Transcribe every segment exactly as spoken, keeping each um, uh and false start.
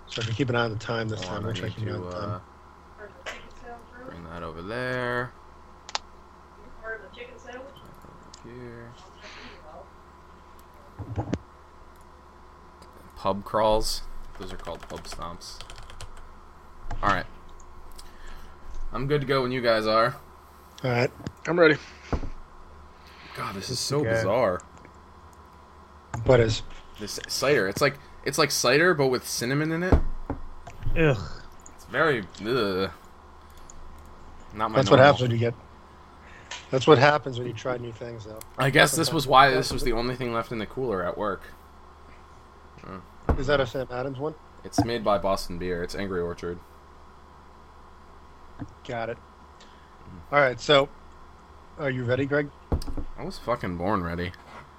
So if you keep an eye on the time this Hold time, on, we'll I check need you to out the uh, time. bring that over there. Part of the chicken sandwich? Over here. Pub crawls. Those are called pub stomps. Alright. I'm good to go when you guys are. All right. I'm ready. God, this is so Okay. bizarre. What is? This cider. It's like it's like cider but with cinnamon in it. Ugh. It's very ugh. Not my That's what normal. happens when you get. That's what happens when you try new things, though. I guess this was why this was the only thing left in the cooler at work. Is that a Sam Adams one? It's made by Boston Beer. It's Angry Orchard. Got it. All right. So, are you ready, Greg? I was fucking born ready.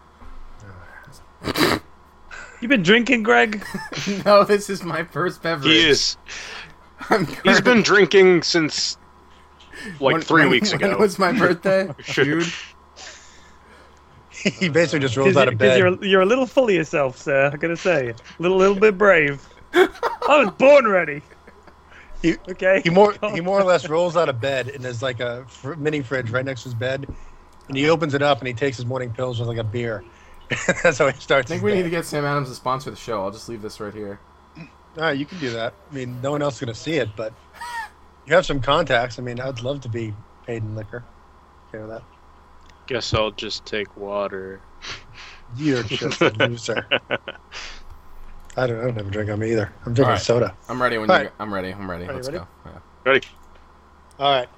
You been drinking, Greg? No, this is my first beverage. He is. I'm He's been drinking since like When- three when- weeks ago. When was my birthday? Dude. He basically just rolls Because out of bed. you're you're a little full of yourself, sir. I gotta say, a little little bit brave. I was born ready. He, Okay. he more he more or less rolls out of bed, and there's like a fr- mini fridge right next to his bed, and he opens it up and he takes his morning pills with like a beer. That's how he starts. I think his we need day. to get Sam Adams to sponsor the show. I'll just leave this right here. All right, you can do that. I mean, no one else is gonna see it, but you have some contacts. I mean, I'd love to be paid in liquor. Okay with that? Guess I'll just take water. You're just a loser. I don't. I don't have a drink on me either. I'm drinking All right. soda. I'm ready when All you. right. I'm ready. I'm ready. Ready, Let's ready? go. Yeah. Ready? All right.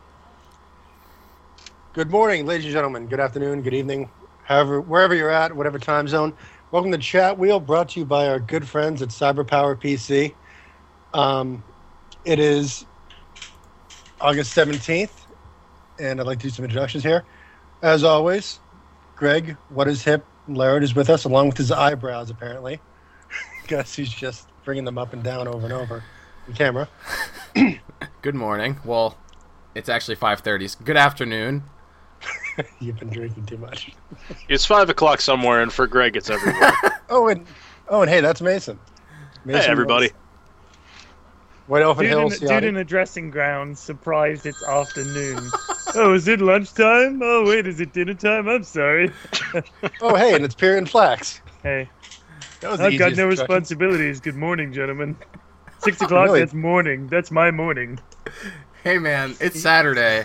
Good morning, ladies and gentlemen. Good afternoon. Good evening. However, wherever you're at, whatever time zone. Welcome to Chat Wheel, brought to you by our good friends at CyberPower P C. Um, it is August seventeenth, and I'd like to do some introductions here. As always, Greg, what is hip? Laird is with us, along with his eyebrows, apparently. Guess he's just bringing them up and down over and over on camera. Good morning. Well, it's actually five thirty. Good afternoon. You've been drinking too much. It's five o'clock somewhere, and for Greg, it's everywhere. Oh, and oh, and hey, that's Mason. Mason Hey, everybody. was- White Elephant Dude in, Hills. dude in a dressing ground, surprised it's afternoon. Oh, is it lunchtime? Oh, wait, is it dinner time? I'm sorry. Oh, hey, and it's Pier and Flax. Hey, That was the I've got easiest no introduction. responsibilities. Good morning, gentlemen. Six o'clock, Really? that's morning. That's my morning. Hey man, it's Saturday.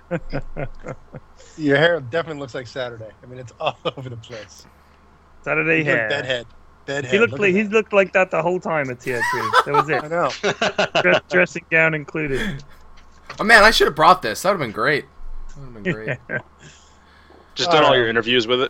Your hair definitely looks like Saturday. I mean, it's all over the place. Saturday He's like hair. bedhead. Bedhead. He looked Look like at he's that. looked like that the whole time at T I three. That was I it. know. Dress, dressing gown included. Oh man, I should have brought this. That would have been great. That would have been great. Just done all Alright. your interviews with it.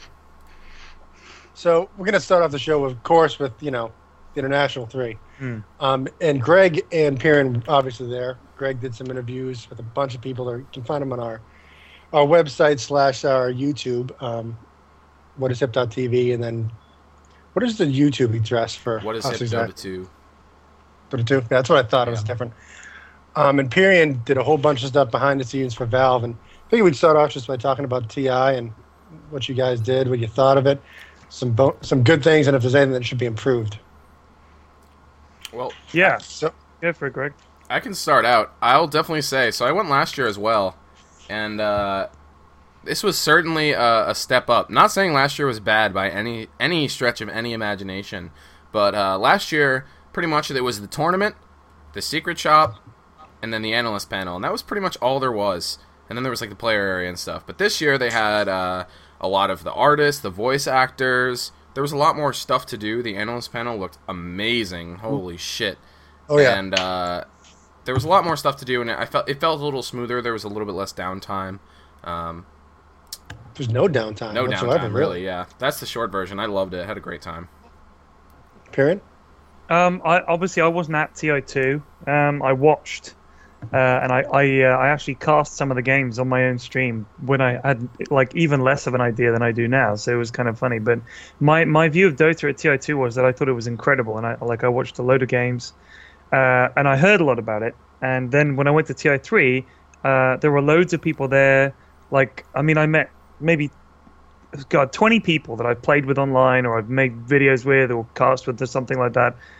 So we're gonna start off the show, of course, with you know, the International Three. Hmm. Um, and Greg and Piran obviously there. Greg did some interviews with a bunch of people. There, you can find them on our our website slash our YouTube. Um, what is hip dot T V, and then what is the YouTube address for? What is us Hip exactly? Dota two? Dota two. That's what I thought. It was Yeah. different. Um, and Pyrian did a whole bunch of stuff behind the scenes for Valve, and I figured we'd start off just by talking about T I and what you guys did, what you thought of it, some bo- some good things, and if there's anything that should be improved. Well, Yeah, So go for it, Greg. I can start out. I'll definitely say. So I went last year as well, and uh, this was certainly a, a step up. Not saying last year was bad by any any stretch of any imagination, but uh, last year pretty much it was the tournament, the secret shop, and then the analyst panel, and that was pretty much all there was. And then there was like the player area and stuff. But this year they had uh, a lot of the artists, the voice actors. There was a lot more stuff to do. The analyst panel looked amazing. Holy shit! oh yeah, And uh, there was a lot more stuff to do, and I felt it felt a little smoother. There was a little bit less downtime. Um, there's no downtime. no whatsoever, downtime, really. Yeah, that's the short version. I loved it. I had a great time. Pyrian? Um, I obviously I wasn't at T I two. Um, I watched, uh, and I I, uh, I actually cast some of the games on my own stream when I had like even less of an idea than I do now. So it was kind of funny. But my, my view of Dota at T I two was that I thought it was incredible, and I like I watched a load of games, uh, and I heard a lot about it. And then when I went to T I three, uh, there were loads of people there. Like I mean, I met maybe. God, twenty people that I've played with online or I've made videos with or cast with or something like that.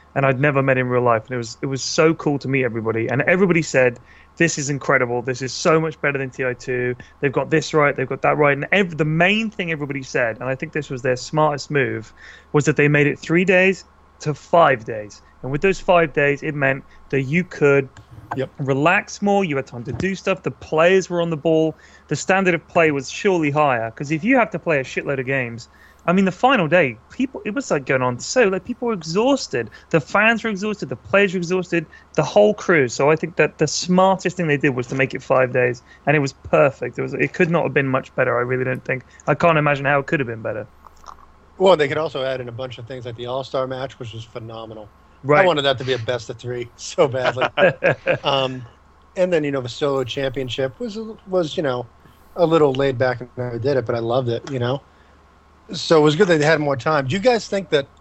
and I'd never met in real life. And it was it was so cool to meet everybody, and everybody said, "This is incredible. This is so much better than T I two. They've got this right. They've got that right." And every, the main thing everybody said, and I think this was their smartest move, was that they made it three days to five days. And with those five days, it meant that you could Yep. relax more. You had time to do stuff. The players were on the ball. The standard of play was surely higher, because if you have to play a shitload of games, I mean, the final day, people, it was like going on so, like, people were exhausted. The fans were exhausted. The players were exhausted. The whole crew. So I think that the smartest thing they did was to make it five days, and it was perfect. It was. It could not have been much better. I really don't think. I can't imagine how it could have been better. Well, they could also add in a bunch of things like the All-Star match, which was phenomenal. Right. I wanted that to be a best of three so badly. um, and then, you know, the solo championship was, was you know, a little laid back and I did it, but I loved it, you know. So it was good that they had more time. Do you guys think that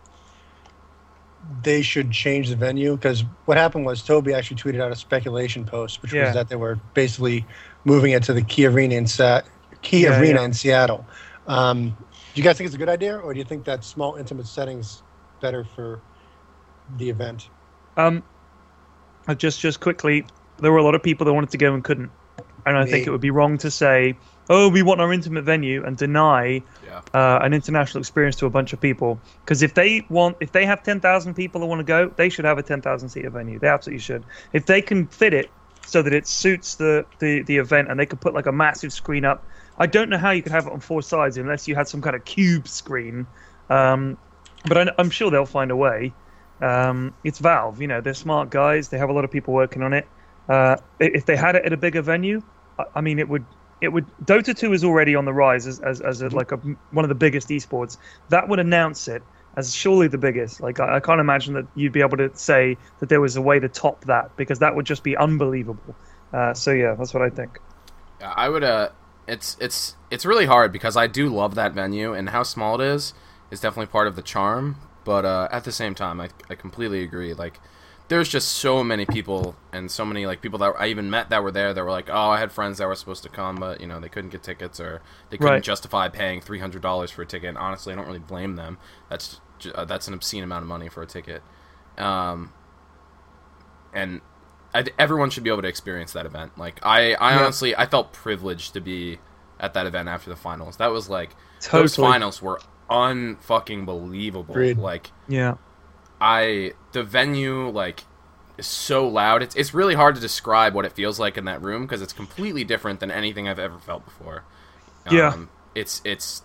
they should change the venue? Because what happened was Toby actually tweeted out a speculation post, which Yeah. was that they were basically moving it to the Key Arena in, Sa- Key Yeah, Arena yeah. in Seattle. Um, do you guys think it's a good idea, or do you think that small, intimate setting's better for the event? Um, uh, just just quickly, there were a lot of people that wanted to go and couldn't, and I Me. think it would be wrong to say, "Oh, we want our intimate venue," and deny Yeah. uh, an international experience to a bunch of people. Because if they want, if they have ten thousand people that want to go, they should have a ten thousand seater venue. They absolutely should. If they can fit it so that it suits the, the the event, and they could put like a massive screen up. I don't know how you could have it on four sides unless you had some kind of cube screen, um, but I, I'm sure they'll find a way. Um, it's Valve, you know, they're smart guys. They have a lot of people working on it. Uh, if they had it at a bigger venue, I, I mean, it would, it would. Dota two is already on the rise as as, as a, like a, one of the biggest esports. That would announce it as surely the biggest. Like I, I can't imagine that you'd be able to say that there was a way to top that, because that would just be unbelievable. Uh, so yeah, that's what I think. Yeah, I would. Uh, it's it's it's really hard because I do love that venue, and how small it is is definitely part of the charm. But uh, at the same time, I, I completely agree. Like, there's just so many people, and so many like people that I even met that were there that were like, oh, I had friends that were supposed to come, but you know they couldn't get tickets, or they couldn't Right. justify paying three hundred dollars for a ticket. And honestly, I don't really blame them. That's ju- uh, that's an obscene amount of money for a ticket. Um, and I, everyone should be able to experience that event. Like, I, I Yeah. honestly, I felt privileged to be at that event after the finals. That was like Totally. those finals were unfucking believable. Agreed. Like, Yeah. I the venue like is so loud. It's it's really hard to describe what it feels like in that room because it's completely different than anything I've ever felt before. Yeah. Um, it's it's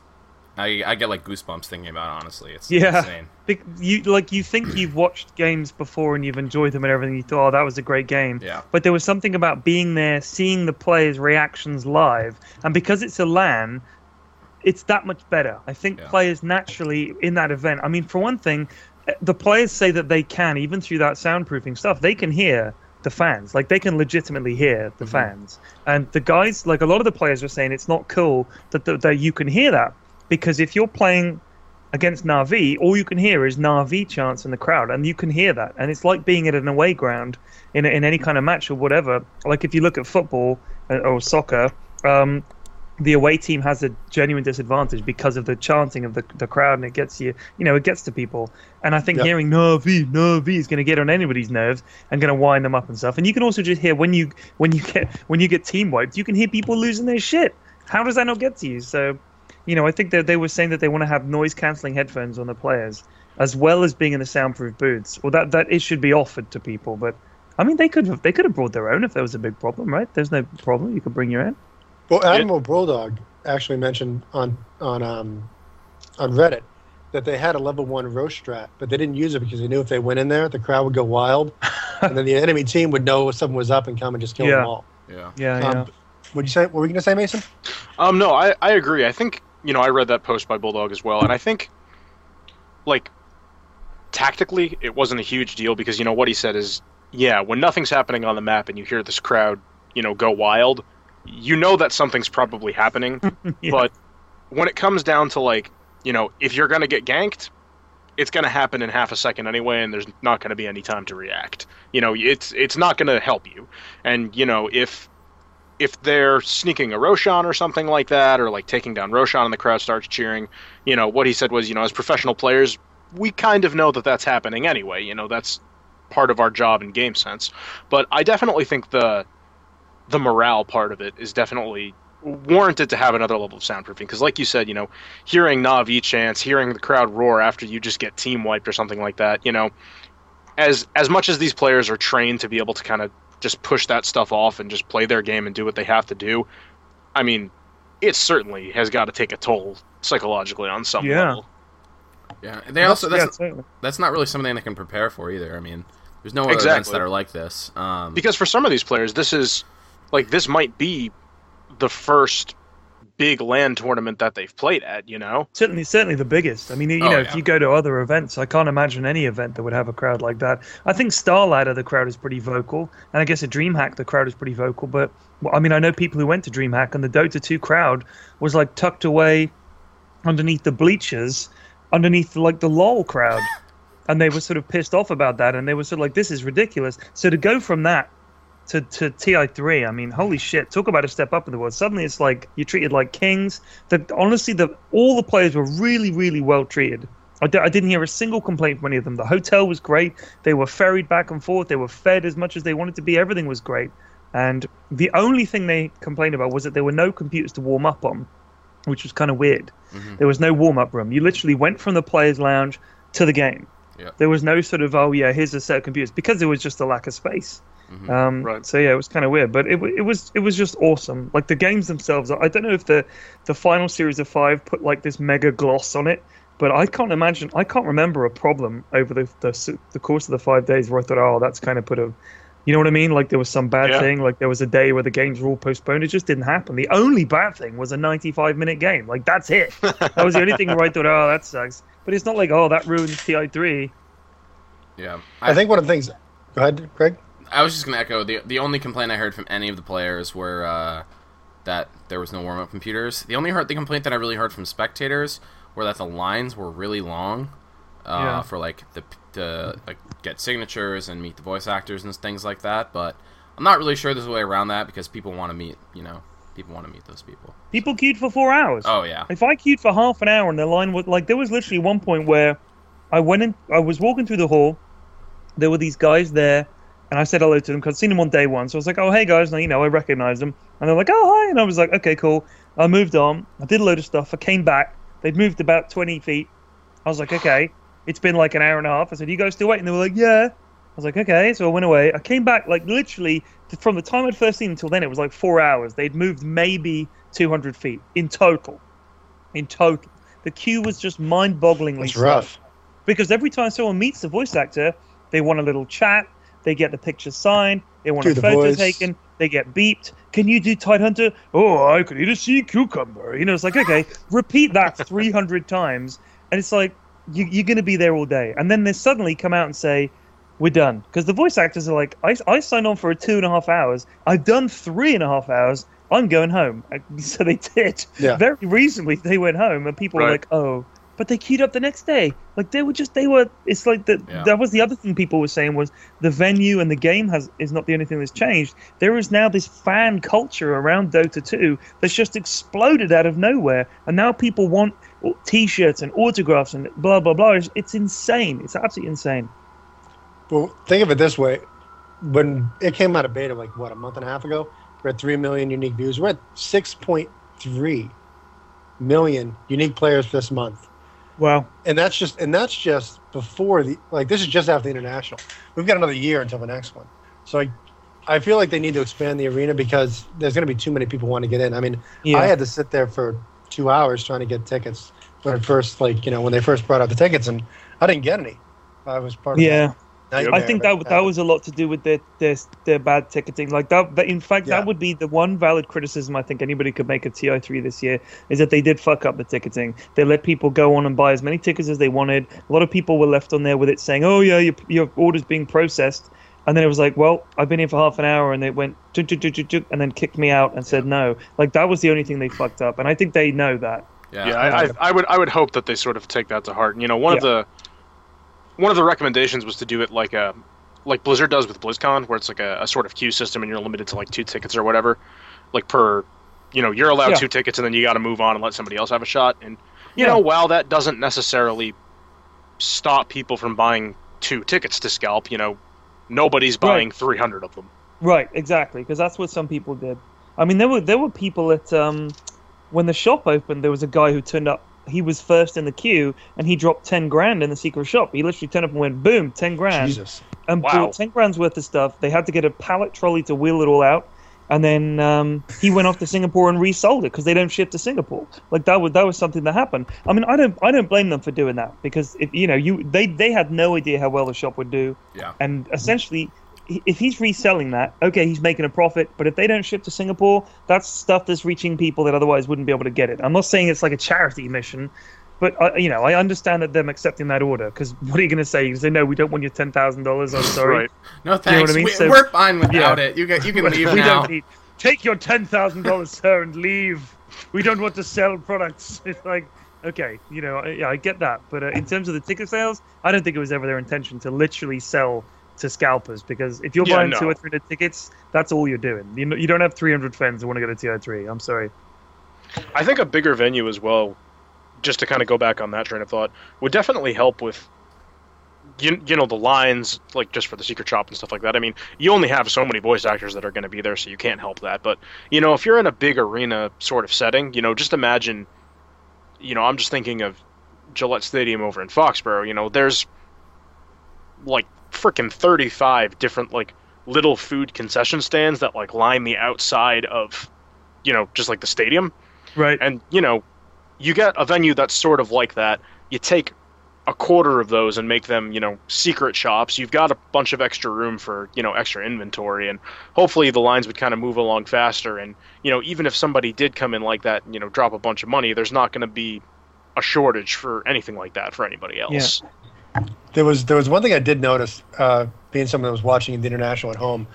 I I get like goosebumps thinking about it, honestly. It's Yeah. insane. Bec- You like you think you've watched games before and you've enjoyed them and everything. You thought, oh, that was a great game. Yeah. But there was something about being there, seeing the players' reactions live, and because it's a LAN, it's that much better. I think Yeah. players naturally in that event. I mean, for one thing, the players say that they can, even through that soundproofing stuff, they can hear the fans. Like, they can legitimately hear the Mhm. fans. And the guys, like a lot of the players were saying, it's not cool that, that, that you can hear that, because if you're playing against Na'Vi, all you can hear is Na'Vi chants in the crowd, and you can hear that. And it's like being at an away ground in in any kind of match or whatever. Like if you look at football uh, or soccer, um, the away team has a genuine disadvantage because of the chanting of the the crowd, and it gets you, you know, it gets to people. And I think Yep. hearing Na'Vi, Na'Vi is going to get on anybody's nerves and going to wind them up and stuff. And you can also just hear when you when you get when you get team wiped, you can hear people losing their shit. How does that not get to you? So, you know, I think that they were saying that they want to have noise cancelling headphones on the players, as well as being in the soundproof booths. Well, that that it should be offered to people. But I mean, they could have they could have brought their own if there was a big problem, right? There's no problem. You could bring your own. Well, Admiral Bulldog actually mentioned on on um, on Reddit that they had a level one roast strat, but they didn't use it because they knew if they went in there, the crowd would go wild, and then the enemy team would know something was up and come and just kill Yeah. them all. Yeah. Yeah, yeah. Um, would you say? What were you going to say, Mason? Um, no, I, I agree. I think, you know, I read that post by Bulldog as well, and I think, like, tactically, it wasn't a huge deal because, you know, what he said is, yeah, when nothing's happening on the map and you hear this crowd, you know, go wild, you know that something's probably happening. Yeah. But when it comes down to, like, you know, if you're going to get ganked, it's going to happen in half a second anyway, and there's not going to be any time to react. You know, it's it's not going to help you. And, you know, if if they're sneaking a Roshan or something like that, or like taking down Roshan and the crowd starts cheering, you know, what he said was, you know, as professional players, we kind of know that that's happening anyway. You know, that's part of our job in game sense. But I definitely think the the morale part of it is definitely warranted to have another level of soundproofing. Because like you said, you know, hearing Na'Vi chants, hearing the crowd roar after you just get team wiped or something like that, you know, as as much as these players are trained to be able to kind of just push that stuff off and just play their game and do what they have to do, I mean, it certainly has got to take a toll psychologically on some Yeah. level. Yeah, they also yeah, that's totally. that's not really something they can prepare for either. I mean, there's no other Exactly. events that are like this. Um, Because for some of these players, this is like this might be the first big LAN tournament that they've played at. You know, Certainly, certainly the biggest. I mean, you Oh, know, yeah. if you go to other events, I can't imagine any event that would have a crowd like that. I think Starladder, the crowd is pretty vocal, and I guess at DreamHack, the crowd is pretty vocal. But well, I mean, I know people who went to DreamHack, and the Dota two crowd was like tucked away underneath the bleachers, underneath like the LOL crowd, and they were sort of pissed off about that, and they were sort of like, "This is ridiculous." So to go from that to, to T I three, I mean, holy shit, talk about a step up in the world. Suddenly it's like you're treated like kings. The, honestly, the, all the players were really, really well treated. I, d- I didn't hear a single complaint from any of them. The hotel was great. They were ferried back and forth. They were fed as much as they wanted to be. Everything was great. And the only thing they complained about was that there were no computers to warm up on, which was kind of weird. Mhm. There was no warm-up room. You literally went from the players' lounge to the game. Yeah. There was no sort of, oh, yeah, here's a set of computers, because there was just a lack of space. Mhm. Um, Right. So yeah, it was kind of weird, but it w- it was it was just awesome. Like the games themselves, I don't know if the the final series of five put like this mega gloss on it, but I can't imagine, I can't remember a problem over the the, s- the course of the five days where I thought, oh, that's kind of put a, you know what I mean? Like there was some bad Yeah. thing, like there was a day where the games were all postponed. It just didn't happen. The only bad thing was a ninety-five minute game. Like that's it. That was the only thing where I thought, oh, that sucks. But it's not like, oh, that ruins T I three. yeah, I think one of the things. Go ahead, Craig. I was just gonna echo the the only complaint I heard from any of the players were uh, that there was no warm up computers. The only heard the complaint that I really heard from spectators were that the lines were really long uh, Yeah. for like the to like get signatures and meet the voice actors and things like that. But I'm not really sure there's a way around that because people want to meet you know people want to meet those people. People queued for four hours. Oh yeah, If I queued for half an hour and the line was like, there was literally one point where I went in, I was walking through the hall, there were these guys there, and I said hello to them because I'd seen them on day one. So I was like, oh, hey guys, and, you know, I recognized them. And they're like, oh, hi. And I was like, okay, cool. I moved on. I did a load of stuff. I came back. They'd moved about twenty feet. I was like, okay. It's been like an hour and a half. I said, you guys still waiting? And they were like, yeah. I was like, okay. So I went away. I came back, like, literally, from the time I'd first seen them until then, it was like four hours. They'd moved maybe two hundred feet in total. In total. The queue was just mind-bogglingly It's slow. rough. Because every time someone meets the voice actor, they want a little chat, they get the picture signed, they want Do a the photo voice. taken, they get beeped. Can you do Tidehunter? Oh, I could eat a sea cucumber. You know, it's like, okay, repeat that three hundred times, and it's like, you, you're going to be there all day. And then they suddenly come out and say, we're done. Because the voice actors are like, I, I signed on for a two and a half hours. I've done three and a half hours. I'm going home. So they did. Yeah. Very reasonably, they went home, and people were Right. like, oh. But they queued up the next day. Like they were just, they were. It's like that. Yeah. That was the other thing people were saying was the venue and the game has is not the only thing that's changed. There is now this fan culture around Dota two that's just exploded out of nowhere, and now people want T-shirts and autographs and blah blah blah. It's, it's insane. It's absolutely insane. Well, think of it this way: when it came out of beta, like what, a month and a half ago, we're at three million unique views. We're at six point three million unique players this month. Wow. And that's just and that's just before the like this is just after the international. We've got another year until the next one. So I, I feel like they need to expand the arena because there's going to be too many people want to get in. I mean, Yeah. I had to sit there for two hours trying to get tickets when it first like you know when they first brought out the tickets, and I didn't get any. I was part of Yeah. that I nightmare think that that was a lot to do with their their, their bad ticketing. Like that, that, in fact, Yeah. that would be the one valid criticism I think anybody could make of T I three this year is that they did fuck up the ticketing. They let people go on and buy as many tickets as they wanted. A lot of people were left on there with it saying, "Oh yeah, your your order's being processed," and then it was like, "Well, I've been here for half an hour," and they went tuk, tuk, tuk, tuk, tuk, and then kicked me out and said no. Like that was the only thing they fucked up, and I think they know that. yeah. Yeah, I, I, I would I would hope that they sort of take that to heart. And, you know, one of Yeah. the one of the recommendations was to do it like a like Blizzard does with BlizzCon, where it's like a, a sort of queue system, and you're limited to like two tickets or whatever, like per, you know, you're allowed Yeah. two tickets, and then you got to move on and let somebody else have a shot. And you Yeah. know, while that doesn't necessarily stop people from buying two tickets to scalp. You know, nobody's buying Right. three hundred of them. Right, exactly, because that's what some people did. I mean, there were there were people at um, when the shop opened, there was a guy who turned up. He was first in the queue, and he dropped ten grand in the secret shop. He literally turned up and went, boom, ten grand, Jesus. and Wow. bought ten grand's worth of stuff. They had to get a pallet trolley to wheel it all out, and then um, he went off to Singapore and resold it because they don't ship to Singapore. Like that was that was something that happened. I mean, I don't I don't blame them for doing that because if you know you they they had no idea how well the shop would do, Yeah. and essentially. If he's reselling that, okay, he's making a profit. But if they don't ship to Singapore, that's stuff that's reaching people that otherwise wouldn't be able to get it. I'm not saying it's like a charity mission, but uh, you know, I understand that them accepting that order. Because what are you going to say? You say no, we don't want your ten thousand dollars. I'm sorry. Right. No You know thanks. what I mean? we, So- we're fine without Yeah. it. You can you can leave we now. don't need. Take your ten thousand dollars, sir, and leave. We don't want to sell products. It's like, okay, you know, I, yeah, I get that. But uh, in terms of the ticket sales, I don't think it was ever their intention to literally sell to scalpers, because if you're Yeah, buying no. two or three hundred tickets, that's all you're doing. You know, you don't have three hundred fans who want to go to T I three. I'm sorry. I think a bigger venue as well, just to kind of go back on that train of thought, would definitely help with, you, you know, the lines, like just for the secret shop and stuff like that. I mean, you only have so many voice actors that are going to be there, so you can't help that. But, you know, if you're in a big arena sort of setting, you know, just imagine, you know, I'm just thinking of Gillette Stadium over in Foxborough. You know, there's like freaking thirty-five different, like, little food concession stands that, like, line the outside of, you know, just like the stadium. Right. And, you know, you get a venue that's sort of like that. You take a quarter of those and make them, you know, secret shops. You've got a bunch of extra room for, you know, extra inventory. And hopefully the lines would kind of move along faster. And, you know, even if somebody did come in like that, you know, drop a bunch of money, there's not going to be a shortage for anything like that for anybody else. There was there was one thing I did notice, uh, being someone that was watching the international at home.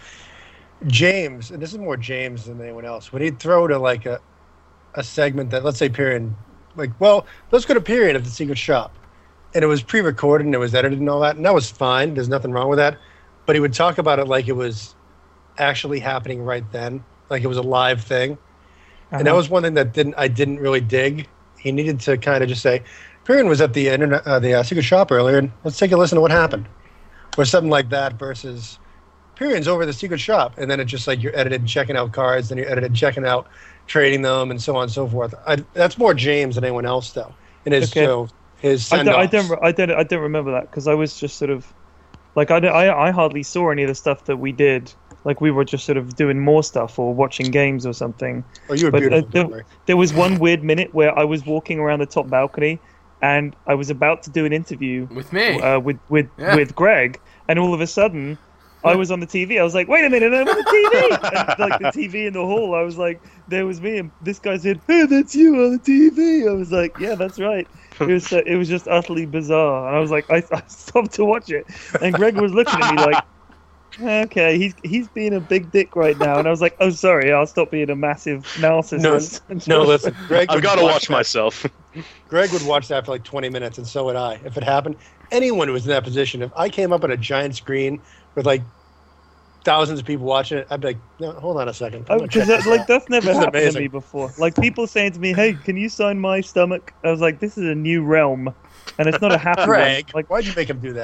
James, and this is more James than anyone else, when he'd throw to like a a segment that, let's say, Period, like, well, let's go to Period at the secret shop, and it was pre-recorded and it was edited and all that, and that was fine. There's nothing wrong with that, but he would talk about it like it was actually happening right then, like it was a live thing, Uh-huh. and that was one thing that didn't I didn't really dig. He needed to kind of just say, Period was at the internet, uh, the uh, secret shop earlier, and let's take a listen to what happened, or something like that. Versus, Period's over at the secret shop, and then it's just like you're edited checking out cards, then you're edited checking out trading them, and so on and so forth. I, that's more James than anyone else, though. In his Okay. show, his I send don't, I don't, I don't, I don't remember that because I was just sort of like I, don't, I, I hardly saw any of the stuff that we did. Like we were just sort of doing more stuff or watching games or something. Oh, you were But, uh, beautiful. the- don't worry. There was one weird minute where I was walking around the top balcony, and I was about to do an interview With me. uh, with with Yeah. with Greg, and all of a sudden, I was on the T V. I was like, "Wait a minute, I'm on the T V!" And, like the T V in the hall, I was like, "There was me," and this guy said, "Hey, that's you on the T V." I was like, "Yeah, that's right." It was uh, it was just utterly bizarre, and I was like, I, I stopped to watch it, and Greg was looking at me like, "Okay, he's he's being a big dick right now," and I was like, "Oh, sorry, I'll stop being a massive narcissist." No, listen, Greg. I've would got to watch that. myself. Greg would watch that for like twenty minutes, and so would I. If it happened, anyone who was in that position, if I came up on a giant screen with like thousands of people watching it, I'd be like, no, hold on a second. I'm Oh, gonna check because this like out. that's never This is happened to amazing. me before. Like people saying to me, "Hey, can you sign my stomach?" I was like, "This is a new realm, and it's not a happy Greg, one." Like, why'd you make him do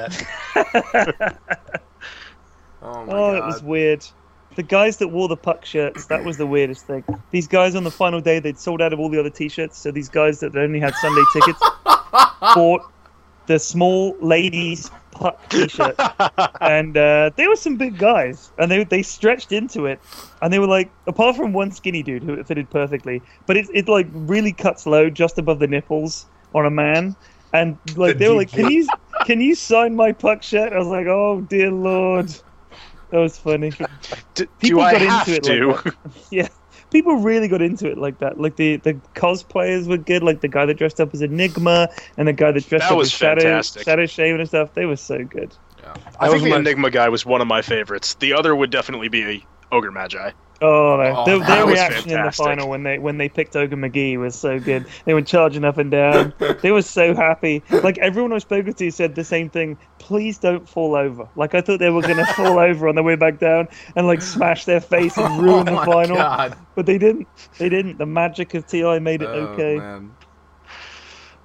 that? oh my oh, god. it was weird. The guys that wore the puck shirts, that was the weirdest thing. These guys on the final day, they'd sold out of all the other T-shirts, so these guys that only had Sunday tickets bought the small ladies puck T-shirt, and uh, they were some big guys, and they they stretched into it, and they were like, apart from one skinny dude who it fitted perfectly, but it it like really cuts low just above the nipples on a man, and like The they were like, deep can you can you sign my puck shirt? I was like, oh dear lord, that was funny. D- People do I got into have it to? like Yeah, people really got into it like that. Like the, the cosplayers were good. Like the guy that dressed up as Enigma and the guy that dressed That up was as Shadow, fantastic. Shadow Shaven and stuff. They were so good. I That think was the my- Enigma guy was one of my favorites. The other would definitely be Ogre Magi. Oh, no. Oh, their, that their was reaction in the fantastic. final when they when they picked Ogre McGee was so good. They were charging up and down. They were so happy. Like everyone I spoke to said the same thing. Please don't fall over. Like I thought they were going to fall over on their way back down and like smash their face and ruin oh the my final. god. But they didn't. They didn't. The magic of T I made it Oh, okay. man.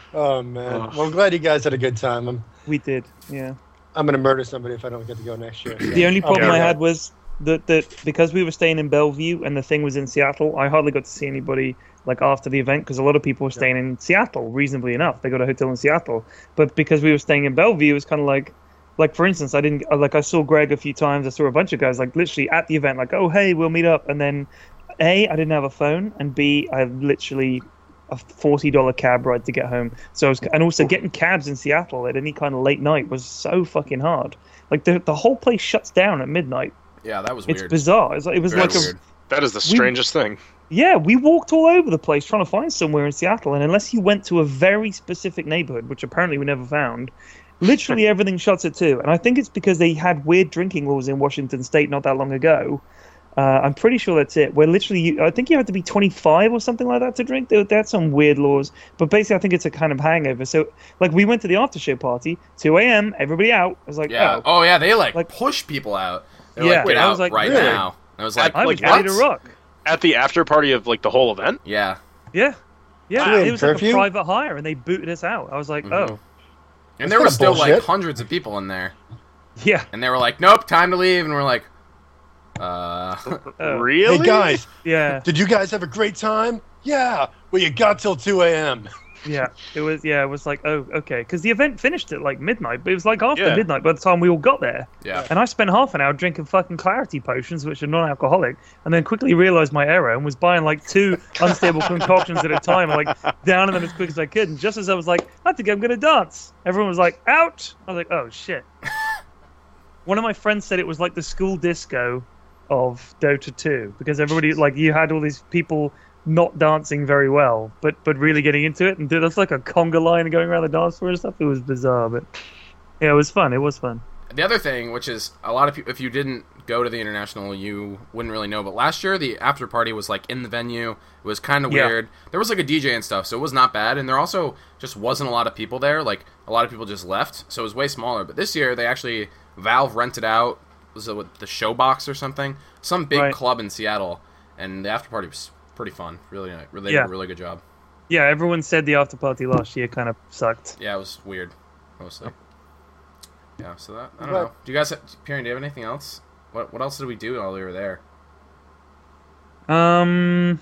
Oh man. Ugh. Well, I'm glad you guys had a good time. I'm We did, yeah. I'm gonna murder somebody if I don't get to go next year. so. The only problem Oh, I yeah. had was that, that because we were staying in Bellevue and the thing was in Seattle, I hardly got to see anybody like after the event because a lot of people were staying in Seattle. Reasonably enough, they got a hotel in Seattle, but because we were staying in Bellevue, it was kind of like, like for instance, I didn't like I saw Greg a few times. I saw a bunch of guys like literally at the event, like, oh hey, we'll meet up, and then A, I didn't have a phone, and B, I literally a forty dollar cab ride to get home. So I was, and also getting cabs in Seattle at any kind of late night was so fucking hard. Like the the whole place shuts down at midnight. Yeah, that was It's weird. bizarre. It's like, it was Very like a, weird. That is the strangest thing. yeah, we walked all over the place trying to find somewhere in Seattle, and unless you went to a very specific neighborhood, which apparently we never found, literally everything shuts at two. And I think it's because they had weird drinking laws in Washington State not that long ago. Uh, I'm pretty sure that's it. Where literally, you, I think you had to be twenty-five or something like that to drink. They, they had some weird laws, but basically, I think it's a kind of hangover. So, like, we went to the after show party, two a.m., everybody out. I was like, Yeah. oh, Oh, yeah, they, like, Like- push people out. They're Yeah, like, get I out was like, right really? now. And I was like, I was like, ready to what? rock. At the after party of like the whole event. Yeah. Yeah, yeah. Wow. It was like Curfew? a private hire, and they booted us out. I was like, Mhm. oh, And That's there were kinda still, like, bullshit. hundreds of people in there. yeah. And they were like, nope, time to leave. And we're like, uh... Oh. Really? Hey guys, Yeah, did you guys have a great time? Yeah. Well, you got till two a.m. yeah. It was, yeah. It was like, oh, okay, because the event finished at like midnight, but it was like after Yeah. midnight by the time we all got there. Yeah. And I spent half an hour drinking fucking clarity potions, which are non-alcoholic, and then quickly realized my error and was buying like two unstable concoctions at a time, and like downing them as quick as I could. And just as I was like, I think I'm gonna dance, everyone was like, out. I was like, oh shit. One of my friends said it was like the school disco of Dota two because everybody like you had all these people not dancing very well, but but really getting into it, and that's like a conga line going around the dance floor and stuff. It was bizarre, but yeah, it was fun. It was fun. The other thing, which is a lot of people, if you didn't go to the International, you wouldn't really know. But last year, the after party was like in the venue. It was kind of Yeah. weird. There was like a D J and stuff, so it was not bad. And there also just wasn't a lot of people there. Like a lot of people just left, so it was way smaller. But this year, they actually Valve rented out was it what, the Showbox or something, some big Right. club in Seattle, and the after party was pretty fun. Really, nice. Really, Yeah. did a really good job. Yeah, everyone said the after party last year kind of sucked. Yeah, it was weird, mostly. Yeah, so that I don't But- know. Do you guys, Perry, do you have anything else? What What else did we do while we were there? Um,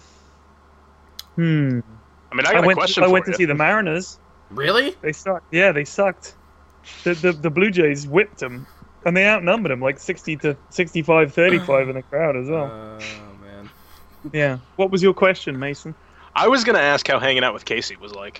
hmm. I mean, I I, got a went. question I for went you. to see the Mariners. Really? They sucked. Yeah, they sucked. The the, the Blue Jays whipped them, and they outnumbered them like sixty to sixty-five, thirty-five in the crowd as well. Oh man. Yeah. What was your question, Mason? I was gonna ask how hanging out with Casey was like.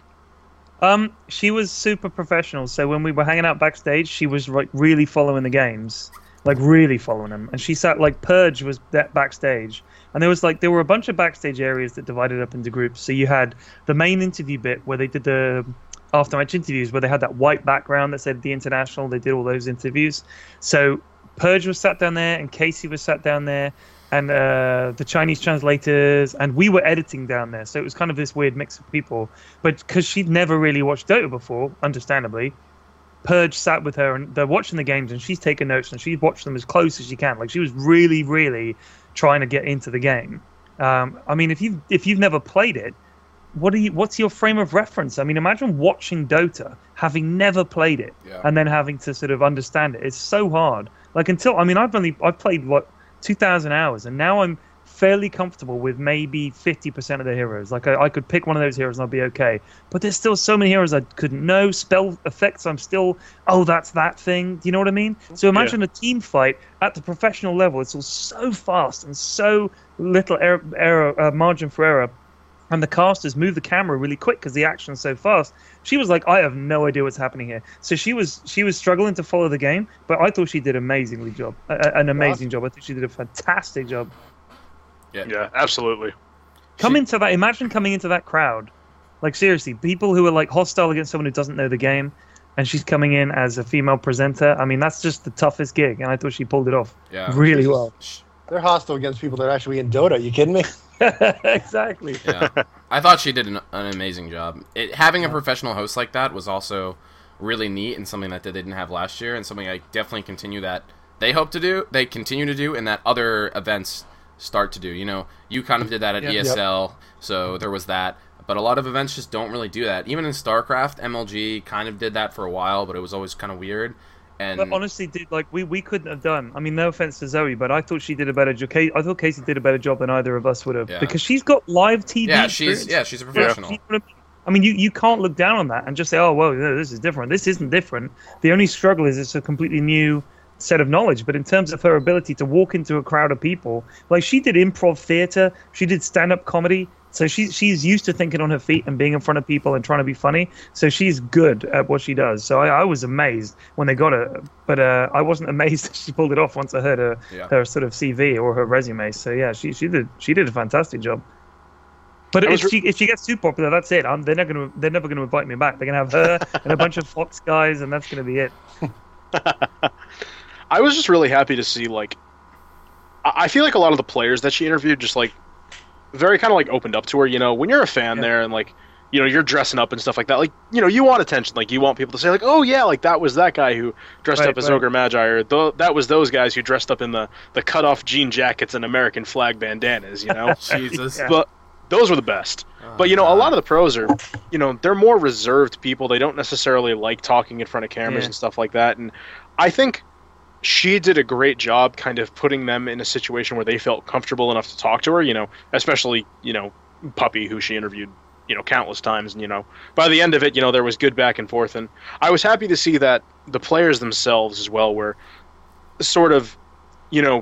Um, she was super professional. So when we were hanging out backstage, she was like really following the games, like really following them. And she sat like Purge was that backstage, and there was like there were a bunch of backstage areas that divided up into groups. So you had the main interview bit where they did the after match interviews, where they had that white background that said the International. They did all those interviews. So Purge was sat down there, and Casey was sat down there, and uh, the Chinese translators, and we were editing down there. So it was kind of this weird mix of people. But because she'd never really watched Dota before, understandably, Purge sat with her, and they're watching the games, and she's taking notes, and she's watched them as close as she can. Like she was really, really trying to get into the game. Um, I mean, if you if you've never played it, what are you? What's your frame of reference? I mean, imagine watching Dota, having never played it, Yeah. and then having to sort of understand it. It's so hard. Like until I mean, I've only I've played what two thousand hours, and now I'm fairly comfortable with maybe fifty percent of the heroes. Like I, I could pick one of those heroes and I'll be okay. But there's still so many heroes I couldn't know. Spell effects, I'm still, oh, that's that thing. Do you know what I mean? So imagine a team fight at the professional level. It's all so fast and so little error, error uh, margin for error. And the casters move the camera really quick because the action's so fast. She was like, I have no idea what's happening here. So she was she was struggling to follow the game, but I thought she did amazingly job, uh, an amazing job. I think she did a fantastic job. Yeah. Yeah, absolutely. Come She- into that. Imagine coming into that crowd. Like seriously, people who are like hostile against someone who doesn't know the game, and she's coming in as a female presenter. I mean, that's just the toughest gig, and I thought she pulled it off Yeah. really well. They're hostile against people that are actually in Dota. You kidding me? Exactly. Yeah. I thought she did an, an amazing job. It, having a professional host like that was also really neat and something that they didn't have last year, and something I definitely continue that they hope to do, they continue to do, and that other events start to do. You know, you kind of did that at Yeah. E S L, so there was that. but a lot of events just don't really do that. Even in StarCraft, M L G kind of did that for a while, but it was always kind of weird. And But honestly, did like we, we couldn't have done. I mean, no offense to Zoe, but I thought she did a better job. I thought Casey did a better job than either of us would have Yeah. because she's got live T V. yeah, she's experience. yeah, she's a professional. She- I mean, you, you can't look down on that and just say, oh, well, no, this is different. This isn't different. The only struggle is it's a completely new set of knowledge. But in terms of her ability to walk into a crowd of people, like she did improv theater, she did stand-up comedy. So she, she's used to thinking on her feet and being in front of people and trying to be funny. So she's good at what she does. So I, I was amazed when they got her. But uh, I wasn't amazed that she pulled it off once I heard her, Yeah. her sort of C V or her resume. So yeah, she, she did she did a fantastic job. But I if was she if she gets too popular, that's it. I'm, they're not gonna they're never gonna invite me back. They're gonna have her and a bunch of Fox guys, and that's gonna be it. I was just really happy to see, like, I I feel like a lot of the players that she interviewed just, like, very kind of, like, opened up to her, you know, when you're a fan Yeah. there and, like, you know, you're dressing up and stuff like that, like, you know, you want attention, like, you want people to say, like, oh, yeah, like, that was that guy who dressed Right, up as right. Ogre Magi, or Th- that was those guys who dressed up in the, the cut-off jean jackets and American flag bandanas, you know? Jesus. Yeah. But those were the best. But, you know, a lot of the pros are, you know, they're more reserved people. They don't necessarily like talking in front of cameras Yeah. and stuff like that. And I think she did a great job kind of putting them in a situation where they felt comfortable enough to talk to her, you know, especially, you know, Puppy, who she interviewed, you know, countless times. And, you know, by the end of it, you know, there was good back and forth. And I was happy to see that the players themselves as well were sort of, you know,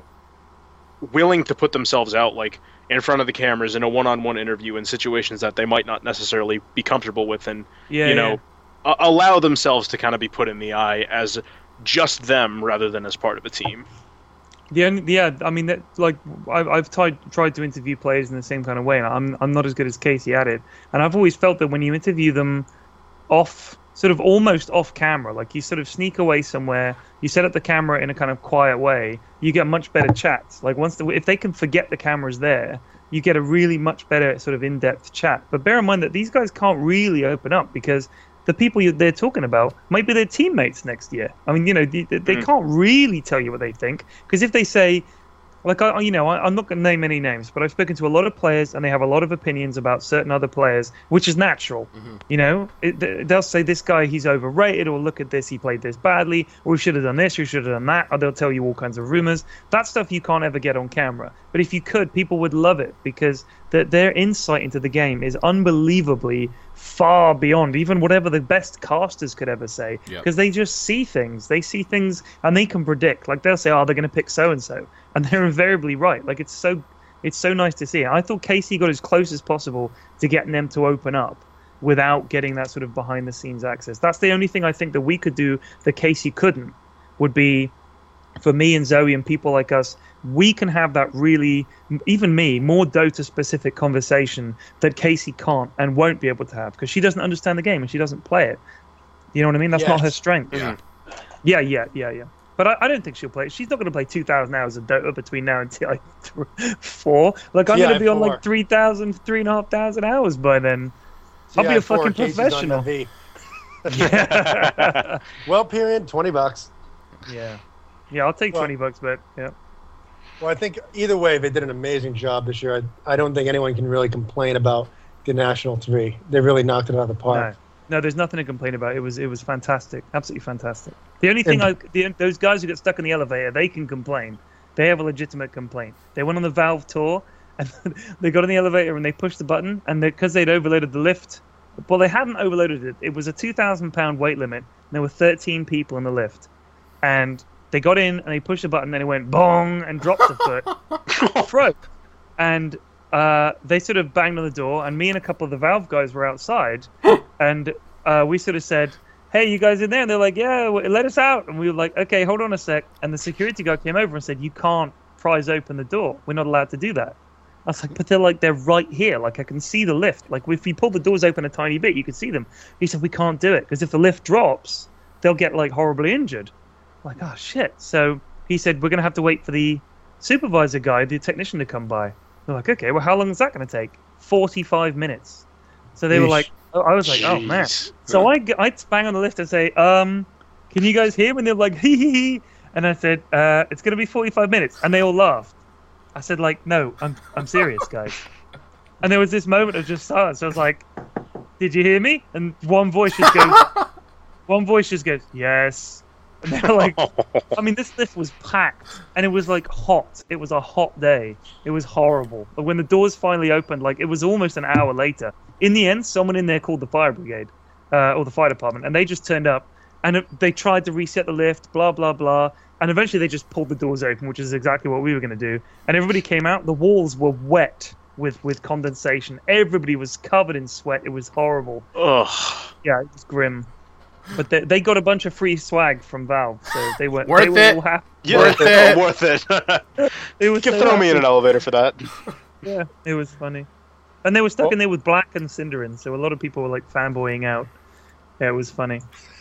willing to put themselves out, like, in front of the cameras in a one-on-one interview in situations that they might not necessarily be comfortable with, and Yeah, you know, yeah. a- allow themselves to kind of be put in the eye as just them rather than as part of a team. The only, yeah, I mean, that, like I've, I've tried tried to interview players in the same kind of way. And I'm I'm not as good as Casey at it, and I've always felt that when you interview them off, sort of almost off camera, like you sort of sneak away somewhere, you set up the camera in a kind of quiet way, you get much better chats. Like once the, if they can forget the camera's there, you get a really much better sort of in-depth chat. But bear in mind that these guys can't really open up because the people you, they're talking about might be their teammates next year. I mean, you know, they, they Mm. can't really tell you what they think because if they say, like, I, you know, I, I'm not going to name any names, but I've spoken to a lot of players and they have a lot of opinions about certain other players, which is natural. Mhm. You know, it, th- they'll say this guy, he's overrated, or look at this, he played this badly, or we should have done this, we should have done that, or they'll tell you all kinds of rumors. That stuff you can't ever get on camera. But if you could, people would love it because th- their insight into the game is unbelievably far beyond even whatever the best casters could ever say. Yep. Because they just see things. They see things and they can predict. Like they'll say, oh, they're going to pick so-and-so. And they're invariably right. Like it's so it's so nice to see. I thought Casey got as close as possible to getting them to open up without getting that sort of behind the scenes access. That's the only thing I think that we could do that Casey couldn't, would be for me and Zoe and people like us, we can have that really, even me, more Dota specific conversation that Casey can't and won't be able to have because she doesn't understand the game and she doesn't play it. You know what I mean? That's not her Yes. strength. Yeah. Yeah, yeah, yeah, yeah. But I, I don't think she'll play it. She's not going to play two thousand hours of Dota between now and T I four. Like, I'm Yeah, going to be on four. like three thousand, three and a half thousand hours by then. I'll be Yeah, a four fucking Casey's on professional. V. Yeah. Well, period, twenty bucks. yeah. Yeah, I'll take Well- twenty bucks, but yeah. Well, I think either way, they did an amazing job this year. I, I don't think anyone can really complain about the National Three. They really knocked it out of the No. park. No, there's nothing to complain about. It was it was fantastic. Absolutely fantastic. The only thing And- I the, those guys who get stuck in the elevator, they can complain. They have a legitimate complaint. They went on the Valve tour and they got in the elevator and they pushed the button and because they'd overloaded the lift, well, they hadn't overloaded it. It was a two thousand pound weight limit. And there were thirteen people in the lift, and they got in and they pushed the button and it went bong and dropped a foot, broke, and uh, they sort of banged on the door. And me and a couple of the Valve guys were outside, and uh, we sort of said, "Hey, you guys in there?" And they're like, "Yeah, w- let us out." And we were like, "Okay, hold on a sec." And the security guard came over and said, "You can't prise open the door. We're not allowed to do that." I was like, "But they're like they're right here. Like I can see the lift. Like if you pull the doors open a tiny bit, you can see them." He said, "We can't do it because if the lift drops, they'll get like horribly injured." I'm like, oh shit. So he said, "We're gonna have to wait for the supervisor guy, the technician, to come by." They're like, "Okay, well, how long is that gonna take?" forty-five minutes. So they were Yeesh. like, oh, I was like, "Oh man." Jeez. So I I bang on the lift and say, "Um, can you guys hear me?" And they're like, "Hee hee hee." And I said, uh, "It's gonna be forty-five minutes," and they all laughed. I said, like, "No, I'm I'm serious, guys." And there was this moment of just silence. I was like, "Did you hear me?" And one voice just goes, "One voice just goes, yes." And they're like, I mean, this lift was packed, and it was like hot. It was a hot day. It was horrible. But when the doors finally opened, like it was almost an hour later. In the end, someone in there called the fire brigade, uh, or the fire department, and they just turned up, and it, they tried to reset the lift, blah blah blah, and eventually they just pulled the doors open, which is exactly what we were going to do. And everybody came out. The walls were wet with with condensation. Everybody was covered in sweat. It was horrible. Ugh. Yeah, it was grim. But they, they got a bunch of free swag from Valve, so they were Worth they were it. all happy. Yeah, Worth oh, it. worth it. It You was can so throw me in happy. an elevator for that. Yeah, it was funny. And they were stuck Well- in there with Black and Cinderin, so a lot of people were like fanboying out. Yeah, it was funny.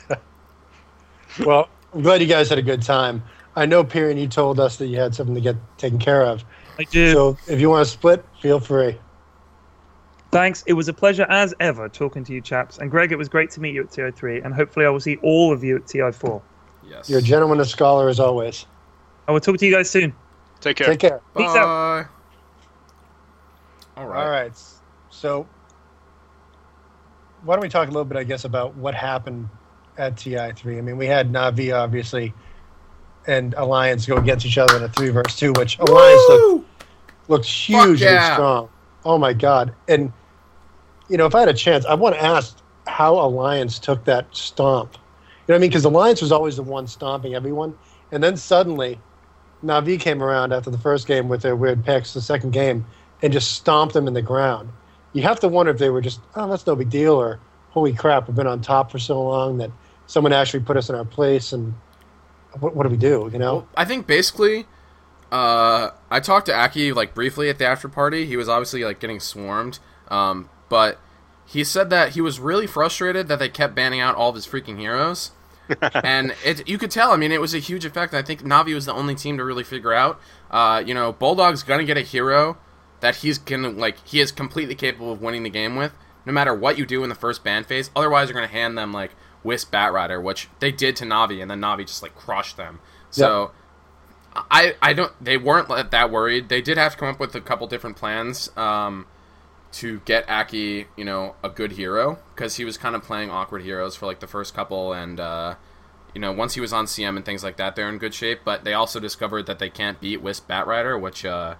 Well, I'm glad you guys had a good time. I know, Piran, you told us that you had something to get taken care of. I do. So if you want to split, feel free. Thanks. It was a pleasure as ever talking to you chaps. And Greg, it was great to meet you at T I three, and hopefully I will see all of you at T I four. Yes. You're a gentleman, a scholar, as always. I will talk to you guys soon. Take care. Take care. Peace out. Bye. All right. All right. So why don't we talk a little bit, I guess, about what happened at T I three? I mean, we had Na'Vi, obviously, and Alliance go against each other in a three versus two, which Alliance looked, looked hugely yeah. strong. Oh, my God. And, you know, if I had a chance, I want to ask how Alliance took that stomp. You know what I mean? Because Alliance was always the one stomping everyone. And then suddenly, Na'Vi came around after the first game with their weird picks, the second game, and just stomped them in the ground. You have to wonder if they were just, oh, that's no big deal, or holy crap, we've been on top for so long that someone actually put us in our place, and what, what do we do, you know? Well, I think basically, uh, I talked to Aki like briefly at the after party. He was obviously like getting swarmed, um, but he said that he was really frustrated that they kept banning out all of his freaking heroes. And it, you could tell. I mean, it was a huge effect. I think Na'Vi was the only team to really figure out. Uh, you know, Bulldog's gonna get a hero that he's gonna like. He is completely capable of winning the game with, no matter what you do in the first ban phase. Otherwise, you're gonna hand them like Wisp Batrider, which they did to Na'Vi, and then Na'Vi just like crushed them. So, yep. I I don't. They weren't that worried. They did have to come up with a couple different plans. Um, to get Aki, you know, a good hero, because he was kind of playing awkward heroes for like the first couple, and uh, you know, once he was on C M and things like that, they're in good shape. But they also discovered that they can't beat Wisp Batrider, which uh,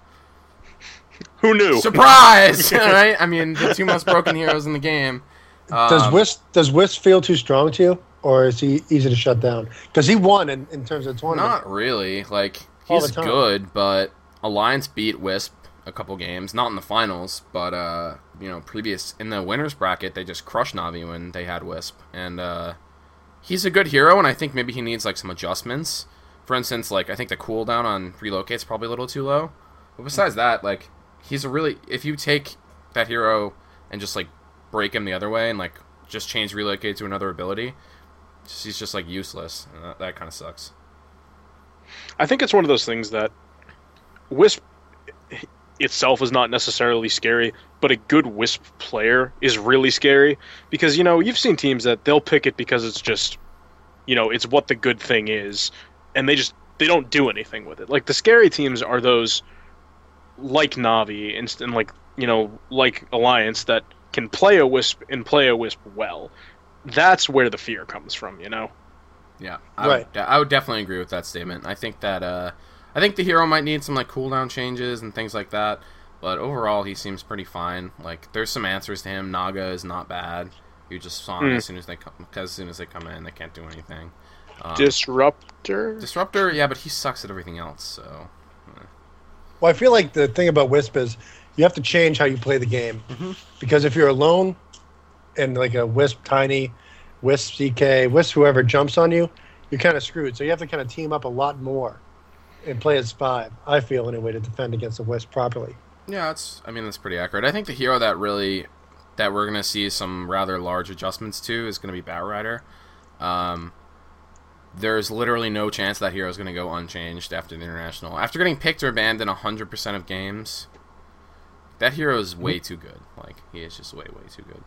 Who knew? surprise, right? I mean, the two most broken heroes in the game. Um, Does Wisp does Wisp feel too strong to you, or is he easy to shut down? Because he won in, in terms of the tournament. Not really. Like All he's the time. good, but Alliance beat Wisp a couple games, not in the finals, but uh, you know, previous in the winners bracket, they just crushed Na'Vi when they had Wisp, and uh, he's a good hero, and I think maybe he needs like some adjustments. For instance, like I think the cooldown on relocate's probably a little too low. But besides that, like he's a really if you take that hero and just like break him the other way and like just change relocate to another ability, just, he's just like useless, and that, that kind of sucks. I think it's one of those things that Wisp itself is not necessarily scary, but a good Wisp player is really scary, because, you know, you've seen teams that they'll pick it because it's just, you know, it's what the good thing is, and they just, they don't do anything with it. Like, the scary teams are those like Na'Vi and, and like, you know, like Alliance that can play a Wisp and play a Wisp well. That's where the fear comes from, you know? Yeah, I, Right. would, I would definitely agree with that statement. I think that uh, I think the hero might need some like cooldown changes and things like that, but overall he seems pretty fine. Like there's some answers to him. Naga is not bad. You just saw him Mm. as soon as they come, because as soon as they come in, they can't do anything. Um, Disruptor? Disruptor, yeah, but he sucks at everything else. So Well, I feel like the thing about Wisp is you have to change how you play the game. Mm-hmm. Because if you're alone and like a Wisp Tiny, Wisp C K, Wisp whoever jumps on you, you're kind of screwed. So you have to kind of team up a lot more and play as five, I feel, in a way to defend against the Wisp properly. yeah, it's I mean that's pretty accurate. I think the hero that really that we're gonna see some rather large adjustments to is gonna be Batrider. Um, there's literally no chance that hero is going to go unchanged after the international. After getting picked or banned in one hundred percent of games, that hero is way too good. Like, he is just way, way too good.